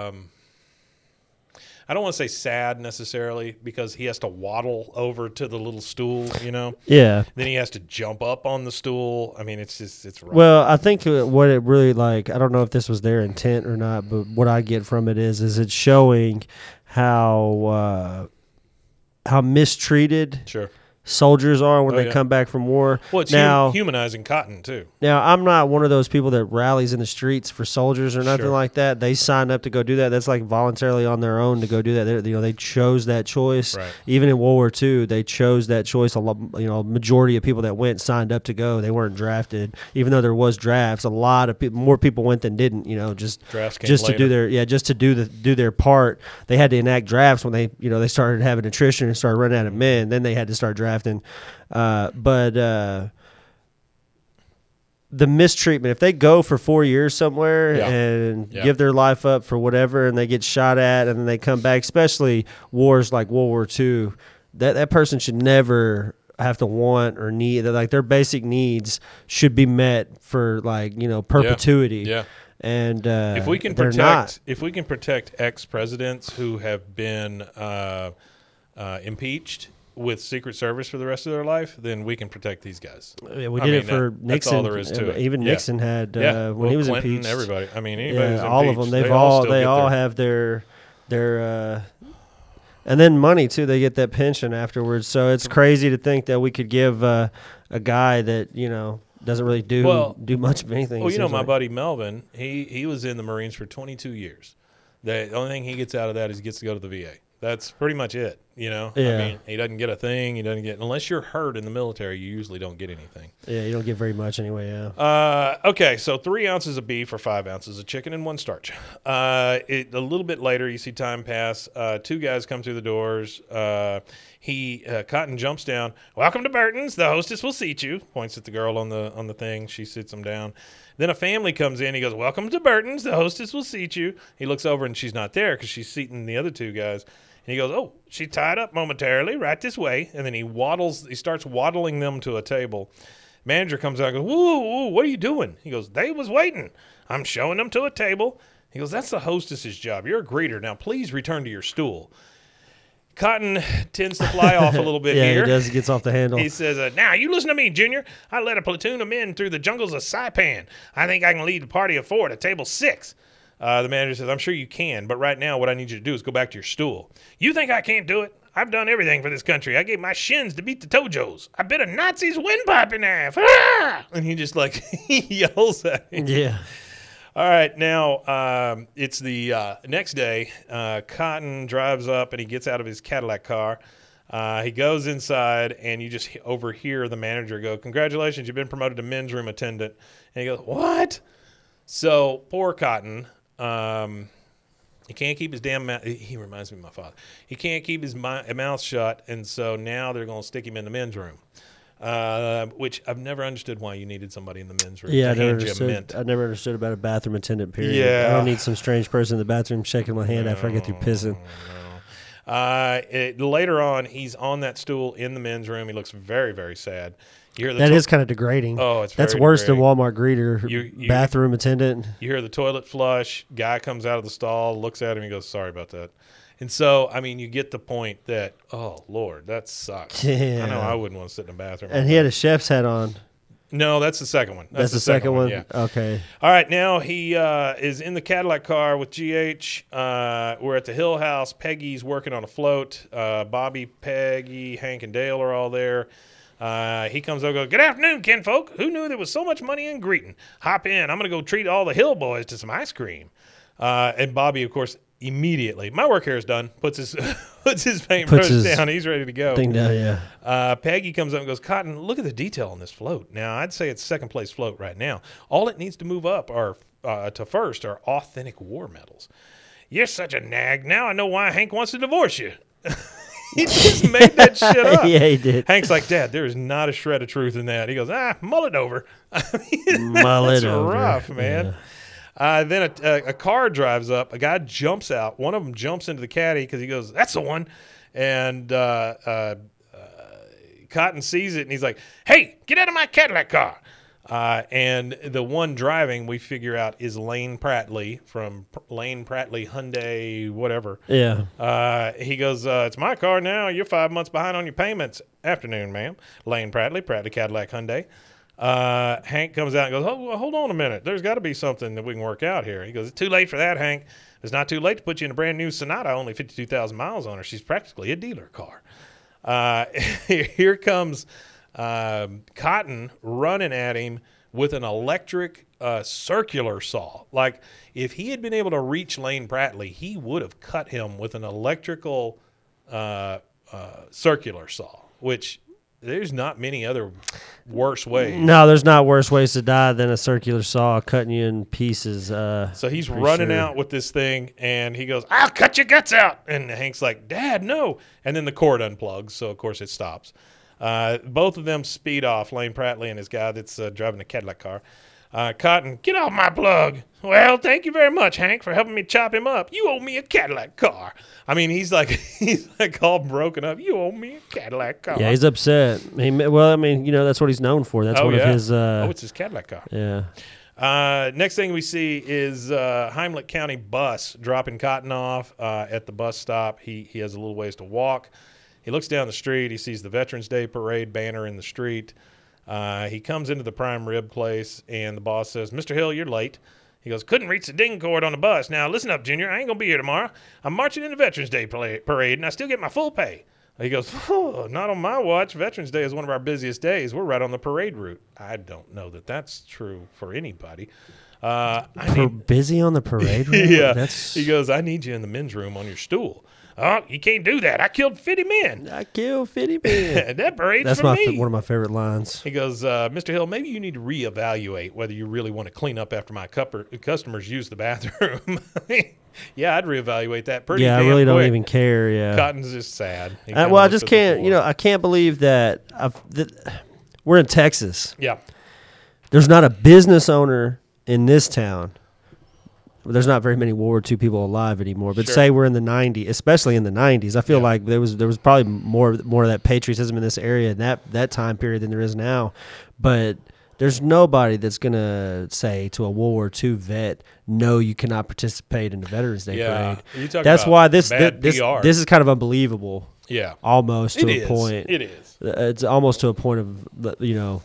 I don't want to say sad necessarily because he has to waddle over to the little stool, Yeah. Then he has to jump up on the stool. I mean, it's rough. Well, I think what it really I don't know if this was their intent or not, but what I get from it is it's showing how mistreated Sure. soldiers are when they come back from war. Well, it's humanizing Cotton, too. Now, I'm not one of those people that rallies in the streets for soldiers or nothing like that. They signed up to go do that. That's like voluntarily on their own to go do that. They chose that choice. Right. Even in World War II, they chose that choice. Majority of people that went signed up to go. They weren't drafted, even though there was drafts. A lot of more people went than didn't. Drafts came just later. To do their part. They had to enact drafts when they started having attrition and started running out of men. Then they had to start drafting. But the mistreatment, if they go for 4 years somewhere and give their life up for whatever and they get shot at and then they come back, especially wars like World War II, that person should never have to want or need, like their basic needs should be met for perpetuity. Yeah. And if we can protect ex-presidents who have been impeached with Secret Service for the rest of their life, then we can protect these guys. Yeah, we did it for Nixon. That's all there is to it. Even Nixon had when he was Clinton, impeached. everybody. I mean, anybody who's all impeached, of them. They all have their and then money too. They get that pension afterwards. So it's crazy to think that we could give a guy that doesn't really do much of anything. Well, my buddy Melvin, he was in the Marines for 22 years. The only thing he gets out of that is he gets to go to the VA. That's pretty much it, Yeah. I mean, he doesn't get a thing. He doesn't get, unless you're hurt in the military, you usually don't get anything. Yeah, you don't get very much anyway, yeah. Okay, so 3 ounces of beef or 5 ounces of chicken and 1 starch. A little bit later, you see time pass. 2 guys come through the doors. Cotton jumps down. Welcome to Burton's. The hostess will seat you. Points at the girl on the thing. She sits him down. Then a family comes in. He goes, welcome to Burton's. The hostess will seat you. He looks over and she's not there because she's seating the other 2 guys. And he goes, oh, she's tied up momentarily, right this way. And then he starts waddling them to a table. Manager comes out and goes, whoa, what are you doing? He goes, they was waiting. I'm showing them to a table. He goes, that's the hostess's job. You're a greeter. Now, please return to your stool. Cotton tends to fly off a little bit here. Yeah, he does. He gets off the handle. He says, now, you listen to me, Junior. I led a platoon of men through the jungles of Saipan. I think I can lead a party of 4 to table 6. The manager says, I'm sure you can, but right now what I need you to do is go back to your stool. You think I can't do it? I've done everything for this country. I gave my shins to beat the Tojos. I bit a Nazi's windpipe in half. Ah! And he just he yells at him. Yeah. All right, now it's the next day. Cotton drives up and he gets out of his Cadillac car. He goes inside and you just overhear the manager go, congratulations, you've been promoted to men's room attendant. And he goes, what? So poor Cotton. He can't keep his damn mouth. He reminds me of my father. He can't keep his mouth shut, and so now they're going to stick him in the men's room. which I've never understood why you needed somebody in the men's room Yeah, to hand you a mint. I never understood about a bathroom attendant, period. Yeah. I don't need some strange person in the bathroom shaking my hand after I get through pissing. Later on, he's on that stool in the men's room. He looks very, very sad. You hear the That is kind of degrading. Oh, it's That's very worse degrading. than Walmart greeter, bathroom attendant. You hear the toilet flush. Guy comes out of the stall, looks at him, and goes, "Sorry about that." And so, I mean, you get the point that, oh, Lord, that sucks. Yeah. I know I wouldn't want to sit in a bathroom. And he had a chef's hat on. No, that's the second one. That's the second one? Yeah. Okay. All right, now he is in the Cadillac car with GH. We're at the Hill House. Peggy's working on a float. Bobby, Peggy, Hank, and Dale are all there. He comes up and goes, "Good afternoon, kinfolk. Who knew there was so much money in greeting? Hop in. I'm going to go treat all the Hill boys to some ice cream." And Bobby, of course, immediately, "My work here is done," puts his paintbrush down. He's ready to go. Thing down, yeah. Peggy comes up and goes, "Cotton, look at the detail on this float." Now, I'd say it's second place float right now. All it needs to move up to first are authentic war medals. "You're such a nag. Now I know why Hank wants to divorce you." He just made that shit up. Yeah, he did. Hank's like, "Dad, there is not a shred of truth in that." He goes, "Mull it over." I mean, Mull it that's over. rough, man. Yeah. Then a car drives up. A guy jumps out. One of them jumps into the caddy because he goes, "That's the one." And Cotton sees it, and he's like, "Hey, get out of my Cadillac car." And the one driving, we figure out, is Lane Prattley from Lane Prattley Hyundai, whatever. Yeah. He goes, "It's my car now. You're 5 months behind on your payments." "Afternoon, ma'am." Lane Prattley Cadillac Hyundai. Hank comes out and goes, "Oh, well, hold on a minute. There's got to be something that we can work out here." He goes, "It's too late for that, Hank. It's not too late to put you in a brand new Sonata, only 52,000 miles on her. She's practically a dealer car." Here comes Cotton running at him with an electric circular saw. Like, if he had been able to reach Lane Prattley, he would have cut him with an electrical circular saw, which there's not many other worse ways. No, there's not worse ways to die than a circular saw cutting you in pieces. So he's running out with this thing, and he goes, "I'll cut your guts out." And Hank's like, "Dad, no." And then the cord unplugs, so of course it stops. Both of them speed off, Lane Prattley and his guy that's driving a Cadillac car. Cotton, "Get off my plug." "Well, thank you very much, Hank, for helping me chop him up. You owe me a Cadillac car." I mean, he's like all broken up. "You owe me a Cadillac car." Yeah, he's upset. Well, I mean, that's what he's known for. That's one of his. It's his Cadillac car. Yeah. Next thing we see is Heimlich County bus dropping Cotton off at the bus stop. He has a little ways to walk. He looks down the street. He sees the Veterans Day Parade banner in the street. He comes into the prime rib place, and the boss says, "Mr. Hill, you're late." He goes, "Couldn't reach the ding cord on the bus. Now, listen up, Junior. I ain't going to be here tomorrow. I'm marching in the Veterans Day Parade, and I still get my full pay." He goes, "Oh, not on my watch. Veterans Day is one of our busiest days. We're right on the parade route." I don't know that that's true for anybody. Busy on the parade route? Yeah. He goes, "I need you in the men's room on your stool." "Oh, you can't do that. I killed 50 men. I killed 50 men. That parade's That's for me." one of my favorite lines. He goes, "Mr. Hill, maybe you need to reevaluate whether you really want to clean up after my customers use the bathroom." Yeah, I'd reevaluate that pretty damn I really don't quick. even care. Yeah. Cotton's just sad. I just can't. I can't believe that we're in Texas. Yeah. There's not a business owner in this town. There's not very many World War II people alive anymore. But Sure. say we're in the 90s, especially in the 90s. I feel like there was probably more of that patriotism in this area in that time period than there is now. But there's nobody that's going to say to a World War II vet, "No, you cannot participate in the Veterans Day parade." That's why this is kind of unbelievable. Yeah. Almost to a point. It is. It's almost to a point of,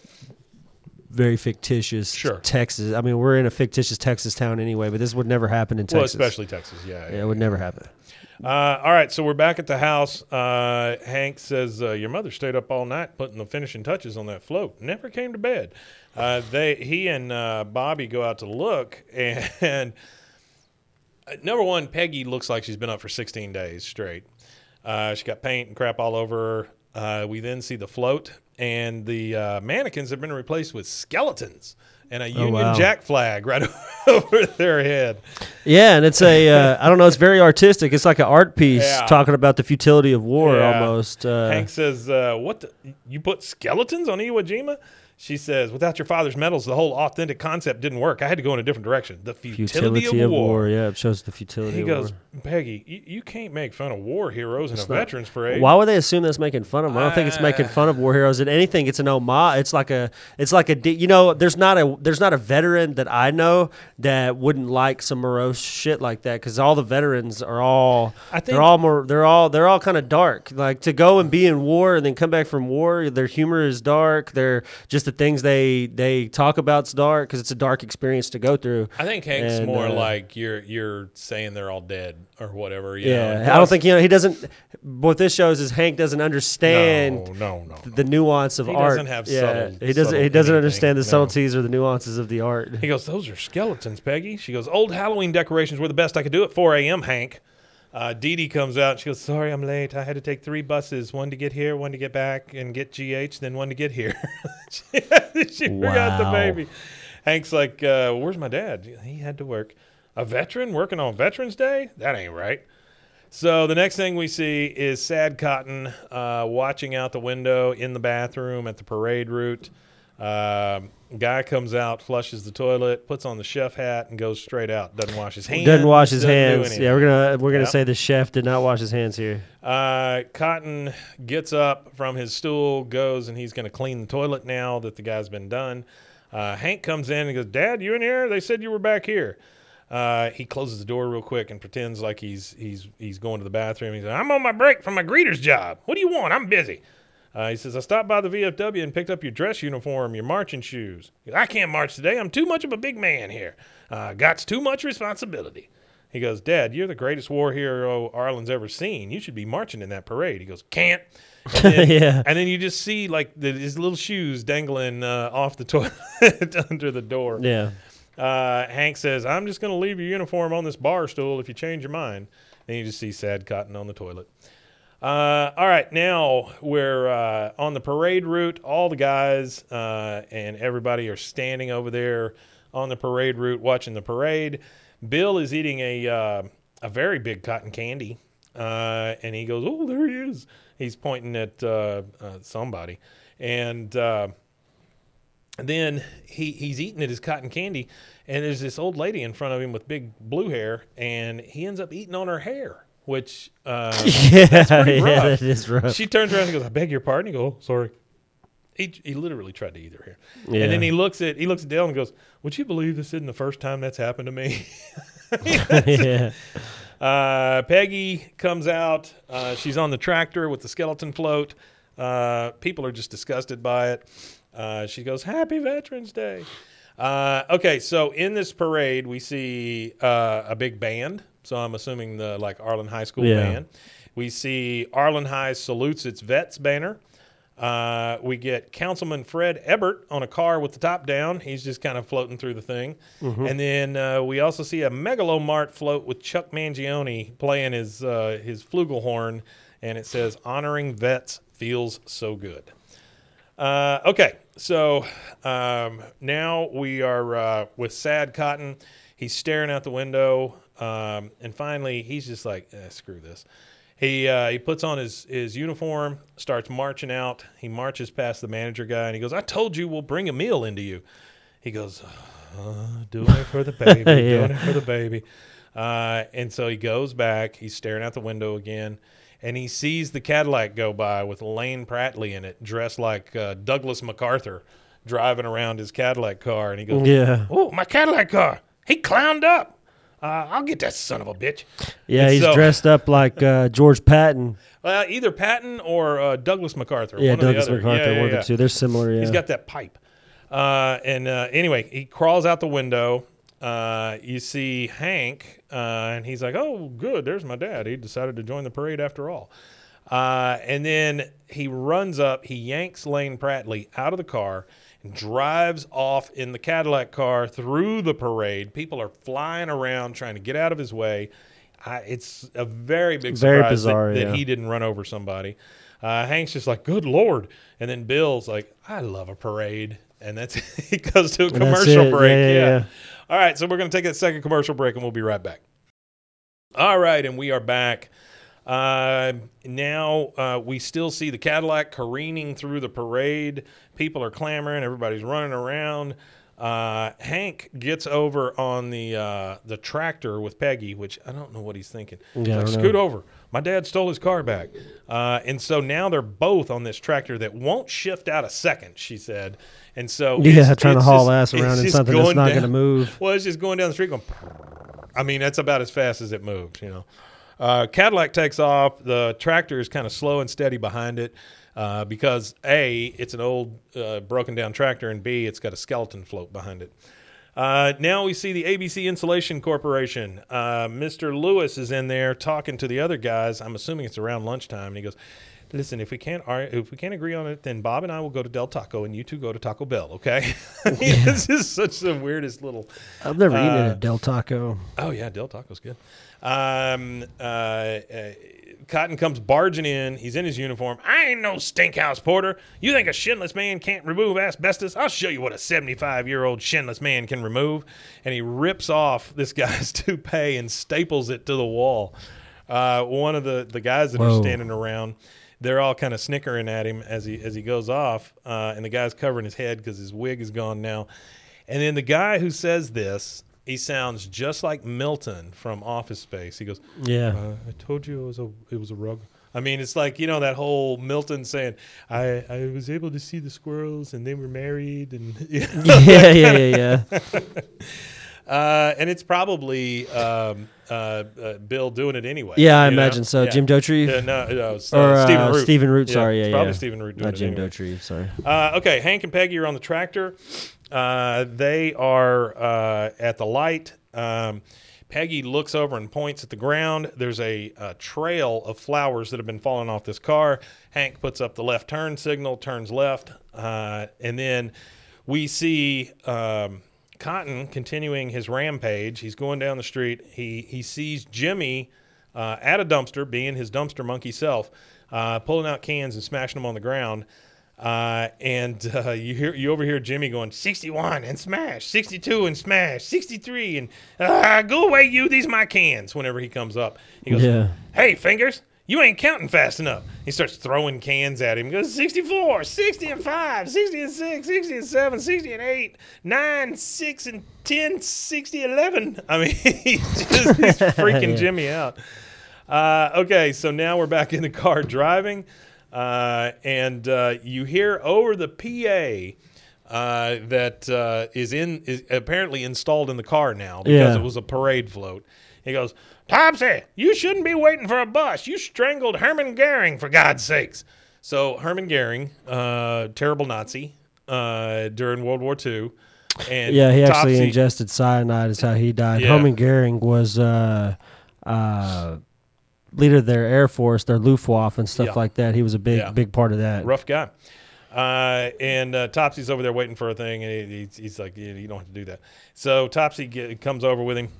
very fictitious Texas. I mean, we're in a fictitious Texas town anyway, but this would never happen in Texas. Well, especially Texas, yeah. It would never happen. All right, so we're back at the house. Hank says, "Your mother stayed up all night putting the finishing touches on that float. Never came to bed." He and Bobby go out to look, and number one, Peggy looks like she's been up for 16 days straight. She got paint and crap all over her. We then see the float, and the mannequins have been replaced with skeletons and a Union Jack flag right over their head. Yeah, and it's I don't know, it's very artistic. It's like an art piece talking about the futility of war almost. Hank says, you put skeletons on Iwo Jima? She says, without your father's medals, the whole authentic concept didn't work. I had to go in a different direction. The futility of war. Yeah, it shows the futility of war. He goes, Peggy, you can't make fun of war heroes in a veterans parade. Why would they assume that's making fun of them? I don't think it's making fun of war heroes. In anything, it's an homage. It's like a there's not a veteran that I know that wouldn't like some morose shit like that, because all the veterans are all they're all kind of dark. Like, to go and be in war and then come back from war, their humor is dark. They're just the things they talk about's dark, because it's a dark experience to go through. I think Hank's more like you're saying they're all dead or whatever. You know? I don't think he doesn't. What this shows is Hank doesn't understand the nuance of art. He doesn't have subtle. He doesn't understand the subtleties or the nuances of the art. He goes, "Those are skeletons, Peggy." She goes, "Old Halloween decorations were the best I could do at 4 a.m., Hank." Dee Dee comes out and she goes, "Sorry, I'm late. I had to take 3 buses, one to get here, one to get back and get GH, then one to get here." she forgot the baby. Hank's like, "Where's my dad?" He had to work. A veteran working on Veterans Day? That ain't right. So the next thing we see is Sad Cotton watching out the window in the bathroom at the parade route. Guy comes out, flushes the toilet, puts on the chef hat, and goes straight out. Doesn't wash his hands. Yeah, we're gonna say the chef did not wash his hands here. Cotton gets up from his stool, goes, and he's going to clean the toilet now that the guy's been done. Hank comes in and goes, "Dad, you in here? They said you were back here." He closes the door real quick and pretends like he's going to the bathroom. He says, "I'm on my break from my greeter's job. What do you want? I'm busy." He says, "I stopped by the VFW and picked up your dress uniform, your marching shoes." He goes, "I can't march today. I'm too much of a big man here. Got too much responsibility." He goes, "Dad, you're the greatest war hero Arlen's ever seen. You should be marching in that parade." He goes, "Can't." And then, and then you just see like his little shoes dangling off the toilet under the door. Yeah. Hank says, "I'm just going to leave your uniform on this bar stool if you change your mind." Then you just see Sad Cotton on the toilet. All right, now we're on the parade route. All the guys and everybody are standing over there on the parade route watching the parade. Bill is eating a very big cotton candy, and he goes, "Oh, there he is." He's pointing at somebody. And then he's eating at his cotton candy, and there's this old lady in front of him with big blue hair, and he ends up eating on her hair. Which that's pretty rough. That is rough. She turns around and goes, "I beg your pardon." He goes, "Oh, sorry." He literally tried to eat her hair. Yeah. And then he looks at Dale and goes, "Would you believe this isn't the first time that's happened to me?" Yeah. Peggy comes out. She's on the tractor with the skeleton float. People are just disgusted by it. She goes, "Happy Veterans Day." Okay, so in this parade we see a big band. So I'm assuming the Arlen High School band. We see Arlen High salutes its vets banner. We get Councilman Fred Ebert on a car with the top down. He's just kind of floating through the thing. Mm-hmm. And then we also see a Megalomart float with Chuck Mangione playing his flugelhorn, and it says, "Honoring Vets feels so good." Okay, so now we are with Sad Cotton. He's staring out the window. And finally, he's just like, screw this. He puts on his uniform, starts marching out. He marches past the manager guy, and he goes, "I told you we'll bring a meal into you." He goes, "Doing it for the baby, doing it for the baby." And so he goes back. He's staring out the window again, and he sees the Cadillac go by with Lane Prattley in it, dressed like Douglas MacArthur, driving around his Cadillac car. And he goes, "Oh, my Cadillac car. He clowned up. I'll get that son of a bitch." Yeah, and he's dressed up like George Patton. Either Patton or Douglas MacArthur. Yeah, one Douglas or the other. MacArthur, one of the two. They're similar, yeah. He's got that pipe. Anyway, he crawls out the window. You see Hank, and he's like, "Oh, good, there's my dad. He decided to join the parade after all." And then he runs up. He yanks Lane Prattley out of the car and drives off in the Cadillac car through the parade. People are flying around trying to get out of his way. It's a very big surprise that he didn't run over somebody. Hank's just like, good Lord. And then Bill's like, I love a parade. And that's he goes to a commercial break. Yeah. All right, so we're going to take that second commercial break, and we'll be right back. All right, and we are back. Now we still see the Cadillac careening through the parade. People are clamoring. Everybody's running around. Hank gets over on the tractor with Peggy, which I don't know what he's thinking. He's like, scoot over. My dad stole his car back. And so now they're both on this tractor that won't shift out a second, she said. And so trying to haul ass around in something that's not going to move. Well, it's just going down the street going, I mean, that's about as fast as it moves, you know. Cadillac takes off. The tractor is kind of slow and steady behind it because, A, it's an old broken down tractor, and B, it's got a skeleton float behind it. Now we see the ABC Insulation Corporation. Mr. Lewis is in there talking to the other guys. I'm assuming it's around lunchtime, and he goes, listen, if we can't agree on it, then Bob and I will go to Del Taco, and you two go to Taco Bell, okay? This is such the weirdest little. I've never eaten at Del Taco. Oh yeah, Del Taco's good. Cotton comes barging in. He's in his uniform. I ain't no stinkhouse porter. You think a shinless man can't remove asbestos? I'll show you what a 75-year-old shinless man can remove. And he rips off this guy's toupee and staples it to the wall. One of the guys that are standing around, they're all kind of snickering at him as he goes off, and the guy's covering his head because his wig is gone now. And then the guy who says this, he sounds just like Milton from Office Space. He goes, "Yeah, I told you it was a rug." I mean, it's like, you know, that whole Milton saying, "I was able to see the squirrels and they were married," and you know, yeah. And it's probably Bill doing it anyway. Yeah, I imagine so. Yeah. Jim Dotrieve? No, Stephen Root. Stephen Root, sorry. It's probably Stephen Root doing Not it Jim anyway. Dotrieve, sorry. Okay, Hank and Peggy are on the tractor. They are at the light. Peggy looks over and points at the ground. There's a trail of flowers that have been falling off this car. Hank puts up the left turn signal, turns left, and then we see Cotton continuing his rampage. He's going down the street. He sees Jimmy at a dumpster, being his dumpster monkey self, pulling out cans and smashing them on the ground. And you overhear Jimmy going 61 and smash, 62 and smash, 63 and go away, you. These are my cans. Whenever he comes up, he goes, "Hey, Fingers, you ain't counting fast enough." He starts throwing cans at him. He goes 64, 60 and 5, 60 and 6, 60 and 7, 60 and 8, 9, 6 and 10, 60 and 11. I mean, he's freaking Jimmy out. Okay, so now we're back in the car driving. And you hear over the PA that is apparently installed in the car now because it was a parade float. He goes, "Topsy, you shouldn't be waiting for a bus. You strangled Hermann Goering, for God's sakes." So Hermann Goering, terrible Nazi during World War II. And he actually ingested cyanide is how he died. Yeah. Hermann Goering was leader of their Air Force, their Luftwaffe and stuff like that. He was a big part of that. Rough guy. And Topsy's over there waiting for a thing, and he's like, "You don't have to do that." So Topsy comes over with him.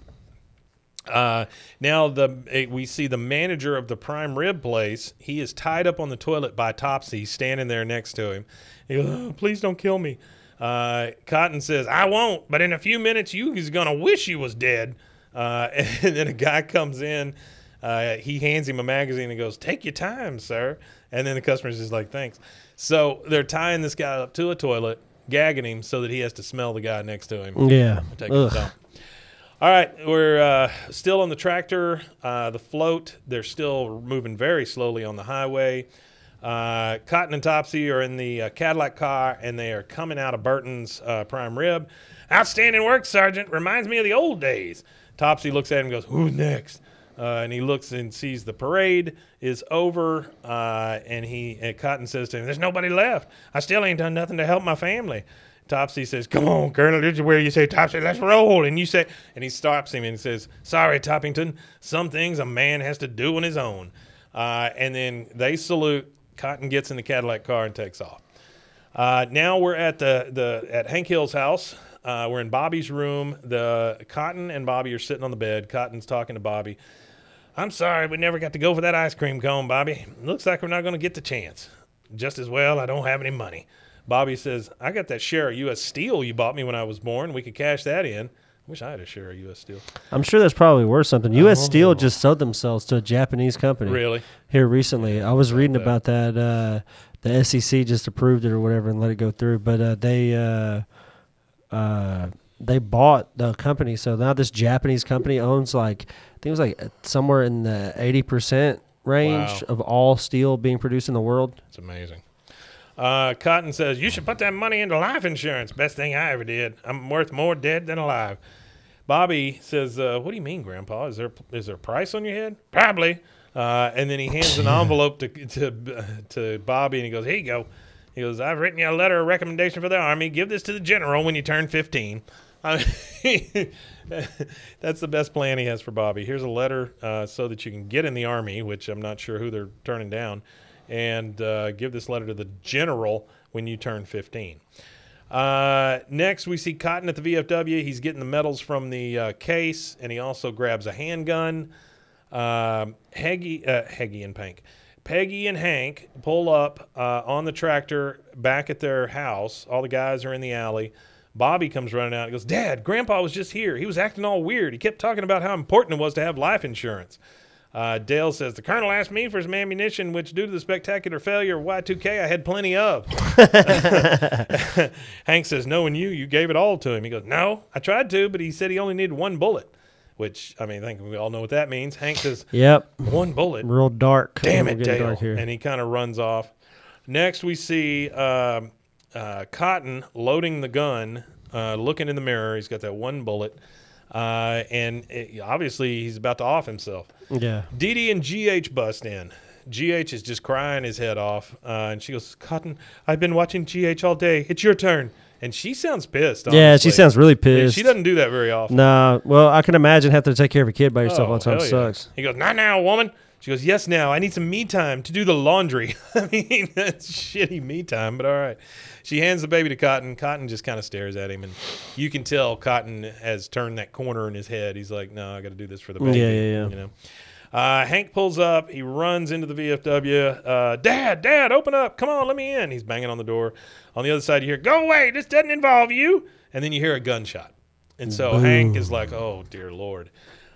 Now we see the manager of the prime rib place. He is tied up on the toilet by Topsy, standing there next to him. He goes, "Oh, please don't kill me." Cotton says, "I won't, but in a few minutes you is going to wish you was dead." And then a guy comes in. He hands him a magazine and goes, "Take your time, sir." And then the customer's just like, "Thanks." So they're tying this guy up to a toilet, gagging him so that he has to smell the guy next to him. Yeah. All right, we're still on the tractor. The float, they're still moving very slowly on the highway. Cotton and Topsy are in the Cadillac car, and they are coming out of Burton's prime rib. "Outstanding work, Sergeant. Reminds me of the old days." Topsy looks at him and goes, "Who's next?" And he looks and sees the parade is over, and Cotton says to him, "There's nobody left. I still ain't done nothing to help my family." Topsy says, "Come on, Colonel, this is where you say, Topsy, let's roll." And you say, and he stops him and he says, "Sorry, Toppington, some things a man has to do on his own." And then they salute. Cotton gets in the Cadillac car and takes off. Now we're at at Hank Hill's house. We're in Bobby's room. Cotton and Bobby are sitting on the bed. Cotton's talking to Bobby. I'm sorry we never got to go for that ice cream cone, Bobby. Looks like we're not going to get the chance. Just as well, I don't have any money. Bobby says, I got that share of U.S. Steel you bought me when I was born. We could cash that in. I wish I had a share of U.S. Steel. I'm sure that's probably worth something. U.S. Steel just sold themselves to a Japanese company. Really? Here recently. I was reading about that. The SEC just approved it or whatever and let it go through. But they bought the company. So now this Japanese company owns I think it was somewhere in the 80% range of all steel being produced in the world. It's amazing. Cotton says, you should put that money into life insurance. Best thing I ever did. I'm worth more dead than alive. Bobby says, what do you mean, Grandpa? Is there a price on your head? Probably. And then he hands an envelope to Bobby, and he goes, here you go. He goes, I've written you a letter of recommendation for the Army. Give this to the general when you turn 15. That's the best plan he has for Bobby. Here's a letter so that you can get in the Army, which I'm not sure who they're turning down, and give this letter to the general when you turn 15. Next, we see Cotton at the VFW. He's getting the medals from the case, and he also grabs a handgun. Peggy and Hank pull up on the tractor back at their house. All the guys are in the alley. Bobby comes running out and goes, Dad, Grandpa was just here. He was acting all weird. He kept talking about how important it was to have life insurance. Dale says, the colonel asked me for some ammunition, which due to the spectacular failure of Y2K, I had plenty of. Hank says, knowing you gave it all to him. He goes, no, I tried to, but he said he only needed one bullet, which, I think we all know what that means. Hank says, yep, one bullet. Real dark. Damn it, Dale. And he kind of runs off. Next, we see Cotton loading the gun, looking in the mirror. He's got that one bullet. Obviously, he's about to off himself. Yeah. Dee Dee and GH bust in. GH is just crying his head off. And she goes, Cotton, I've been watching GH all day. It's your turn. And she sounds pissed, honestly. Yeah, she sounds really pissed. She doesn't do that very often. Nah. Well, I can imagine having to take care of a kid by yourself all the time. Sucks. He goes, not now, woman. She goes, yes, now. I need some me time to do the laundry. That's shitty me time, but all right. She hands the baby to Cotton. Cotton just kind of stares at him, and you can tell Cotton has turned that corner in his head. He's like, no, I got to do this for the baby. Yeah. You know? Hank pulls up. He runs into the VFW. Dad, open up. Come on, let me in. He's banging on the door. On the other side, you hear, go away. This doesn't involve you. And then you hear a gunshot. And so Boom. Hank is like, oh, dear Lord.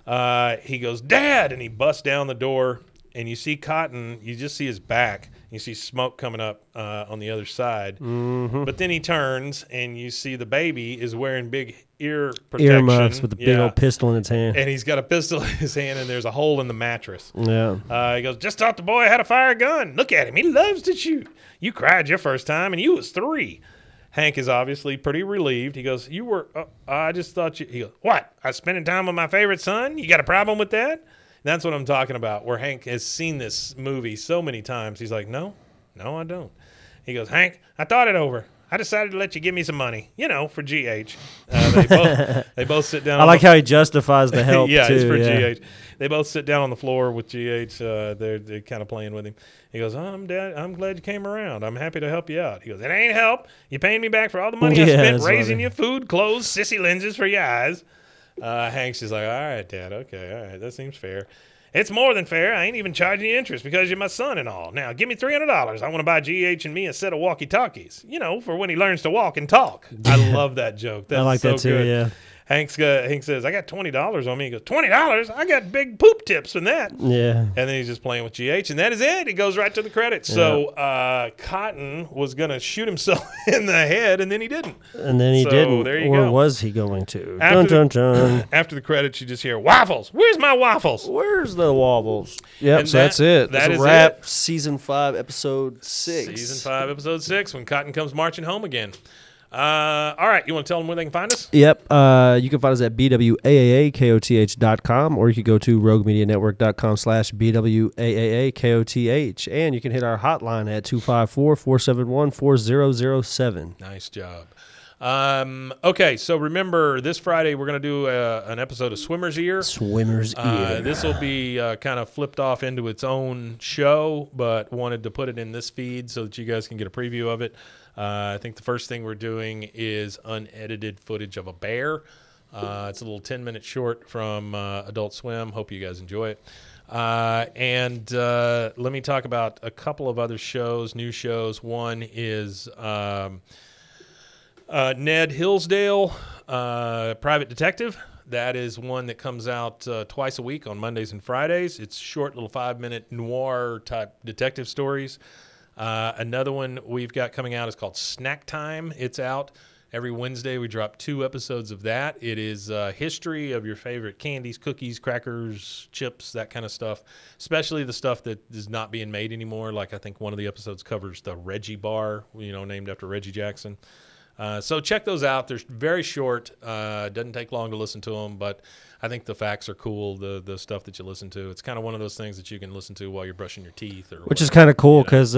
He goes, Dad, and he busts down the door, and you see Cotton. You just see his back. You see smoke coming up on the other side. Mm-hmm. But then he turns, and you see the baby is wearing big ear protection. Earmuffs with a big old pistol in his hand. And he's got a pistol in his hand, and there's a hole in the mattress. Yeah. He goes, just taught the boy how to fire a gun. Look at him. He loves to shoot. You cried your first time, and you was 3. Hank is obviously pretty relieved. He goes, I just thought you. He goes, what? I was spending time with my favorite son? You got a problem with that? That's what I'm talking about, where Hank has seen this movie so many times. He's like, no, I don't. He goes, Hank, I thought it over. I decided to let you give me some money, for GH. They both sit down. I like how he justifies the help, yeah, too. It's for yeah. GH. They both sit down on the floor with GH. They're kind of playing with him. He goes, I'm glad you came around. I'm happy to help you out. He goes, it ain't help. You paying me back for all the money I spent raising you food, clothes, sissy lenses for your eyes. Hank's just like, all right, Dad, okay, all right, that seems fair. It's more than fair. I ain't even charging you interest because you're my son and all. Now, give me $300. I want to buy GH and me a set of walkie-talkies, for when he learns to walk and talk. I love that joke. That's I like so that too, good. yeah. Hank says, I got $20 on me. He goes, $20? I got big poop tips from that. Yeah. And then he's just playing with GH, and that is it. He goes right to the credits. Yeah. So Cotton was going to shoot himself in the head, and then he didn't. And then he didn't. There you or go. Was he going to? After after the credits, you just hear, waffles. Where's my waffles? Where's the waffles? Yep, and so that's it. That is a wrap. It. Season 5, Episode 6. Season 5, Episode 6, when Cotton comes marching home again. All right, you want to tell them where they can find us? Yep. You can find us at bwaaakoth.com, or you can go to roguemedianetwork.com/bwaaakoth, and you can hit our hotline at 254-471-4007. Nice job. Okay, so remember, this Friday we're going to do an episode of Swimmer's Ear. Swimmer's Ear. This will be kind of flipped off into its own show, but wanted to put it in this feed so that you guys can get a preview of it. I think the first thing we're doing is unedited footage of a bear. It's a little 10-minute short from Adult Swim. Hope you guys enjoy it. And let me talk about a couple of other shows, new shows. One is Ned Hillsdale, Private Detective. That is one that comes out twice a week on Mondays and Fridays. It's short little 5-minute noir-type detective stories. Another one we've got coming out is called Snack Time. It's out every Wednesday. We drop 2 episodes of that. It is history of your favorite candies, cookies, crackers, chips, that kind of stuff, especially the stuff that is not being made anymore. Like I think one of the episodes covers the Reggie Bar, named after Reggie Jackson. So check those out. They're very short. Doesn't take long to listen to them, but I think the facts are cool, the stuff that you listen to. It's kind of one of those things that you can listen to while you're brushing your teeth. Which is kind of cool because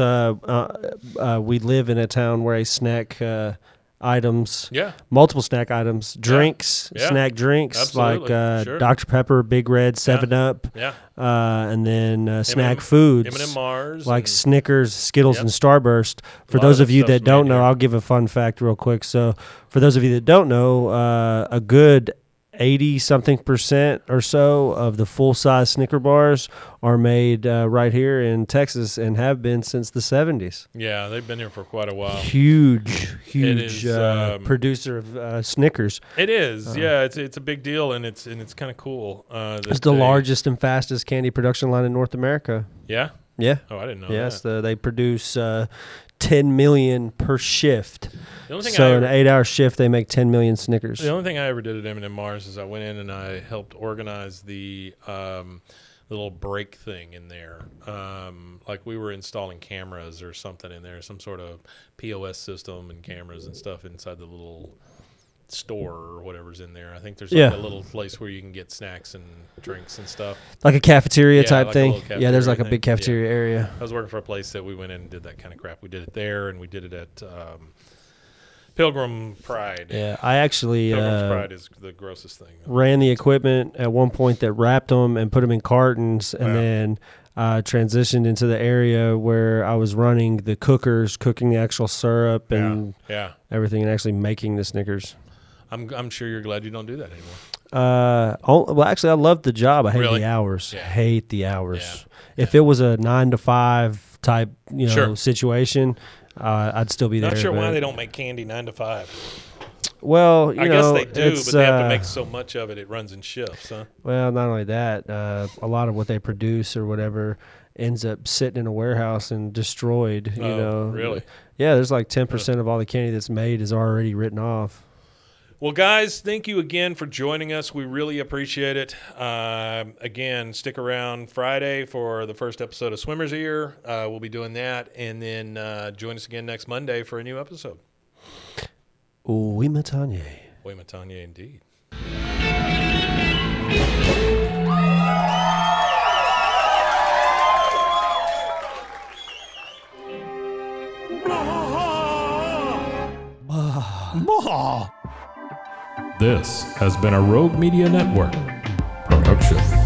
we live in a town where a snack items, multiple snack items, drinks, snack drinks, absolutely. Like Sure. Dr. Pepper, Big Red, 7-Up, and then snack foods, M&M Mars, like Snickers, Skittles, and Starburst. For those of you that don't know, I'll give a fun fact real quick. So for those of you that don't know, a good 80-something% or so of the full-size Snicker bars are made right here in Texas and have been since the 70s. Yeah, they've been here for quite a while. Huge is, producer of Snickers. It is, it's a big deal, and it's kind of cool. It's the largest and fastest candy production line in North America. Yeah? Yeah. Oh, I didn't know yes, that. They produce 10 million per shift. The only thing So in an 8-hour shift, they make 10 million Snickers. The only thing I ever did at M&M Mars is I went in and I helped organize the little break thing in there. Like we were installing cameras or something in there, some sort of POS system and cameras and stuff inside the little store or whatever's in there. I think there's like a little place where you can get snacks and drinks and stuff. Like a cafeteria type like thing? There's like a big cafeteria area. I was working for a place that we went in and did that kind of crap. We did it there, and we did it at Pilgrim Pride. Yeah, I actually Pilgrim's Pride is the grossest thing. Ran the equipment at one point that wrapped them and put them in cartons, and then transitioned into the area where I was running the cookers, cooking the actual syrup and everything, and actually making the Snickers. I'm sure you're glad you don't do that anymore. Well, actually, I love the job. I hate Really? the hours. Yeah. Hate the hours. Yeah. If it was a 9-to-5 type, situation, I'd still be there. Not sure why they don't make candy 9 to 5. Well, I guess they do, but they have to make so much of it. It runs in shifts, huh? Well, not only that, a lot of what they produce or whatever ends up sitting in a warehouse and destroyed. Really? Yeah, there's like 10% of all the candy that's made is already written off. Well, guys, thank you again for joining us. We really appreciate it. Again, stick around Friday for the first episode of Swimmer's Ear. We'll be doing that. And then join us again next Monday for a new episode. Oui, Matanye. Oui, Matanye, indeed. This has been a Rogue Media Network production.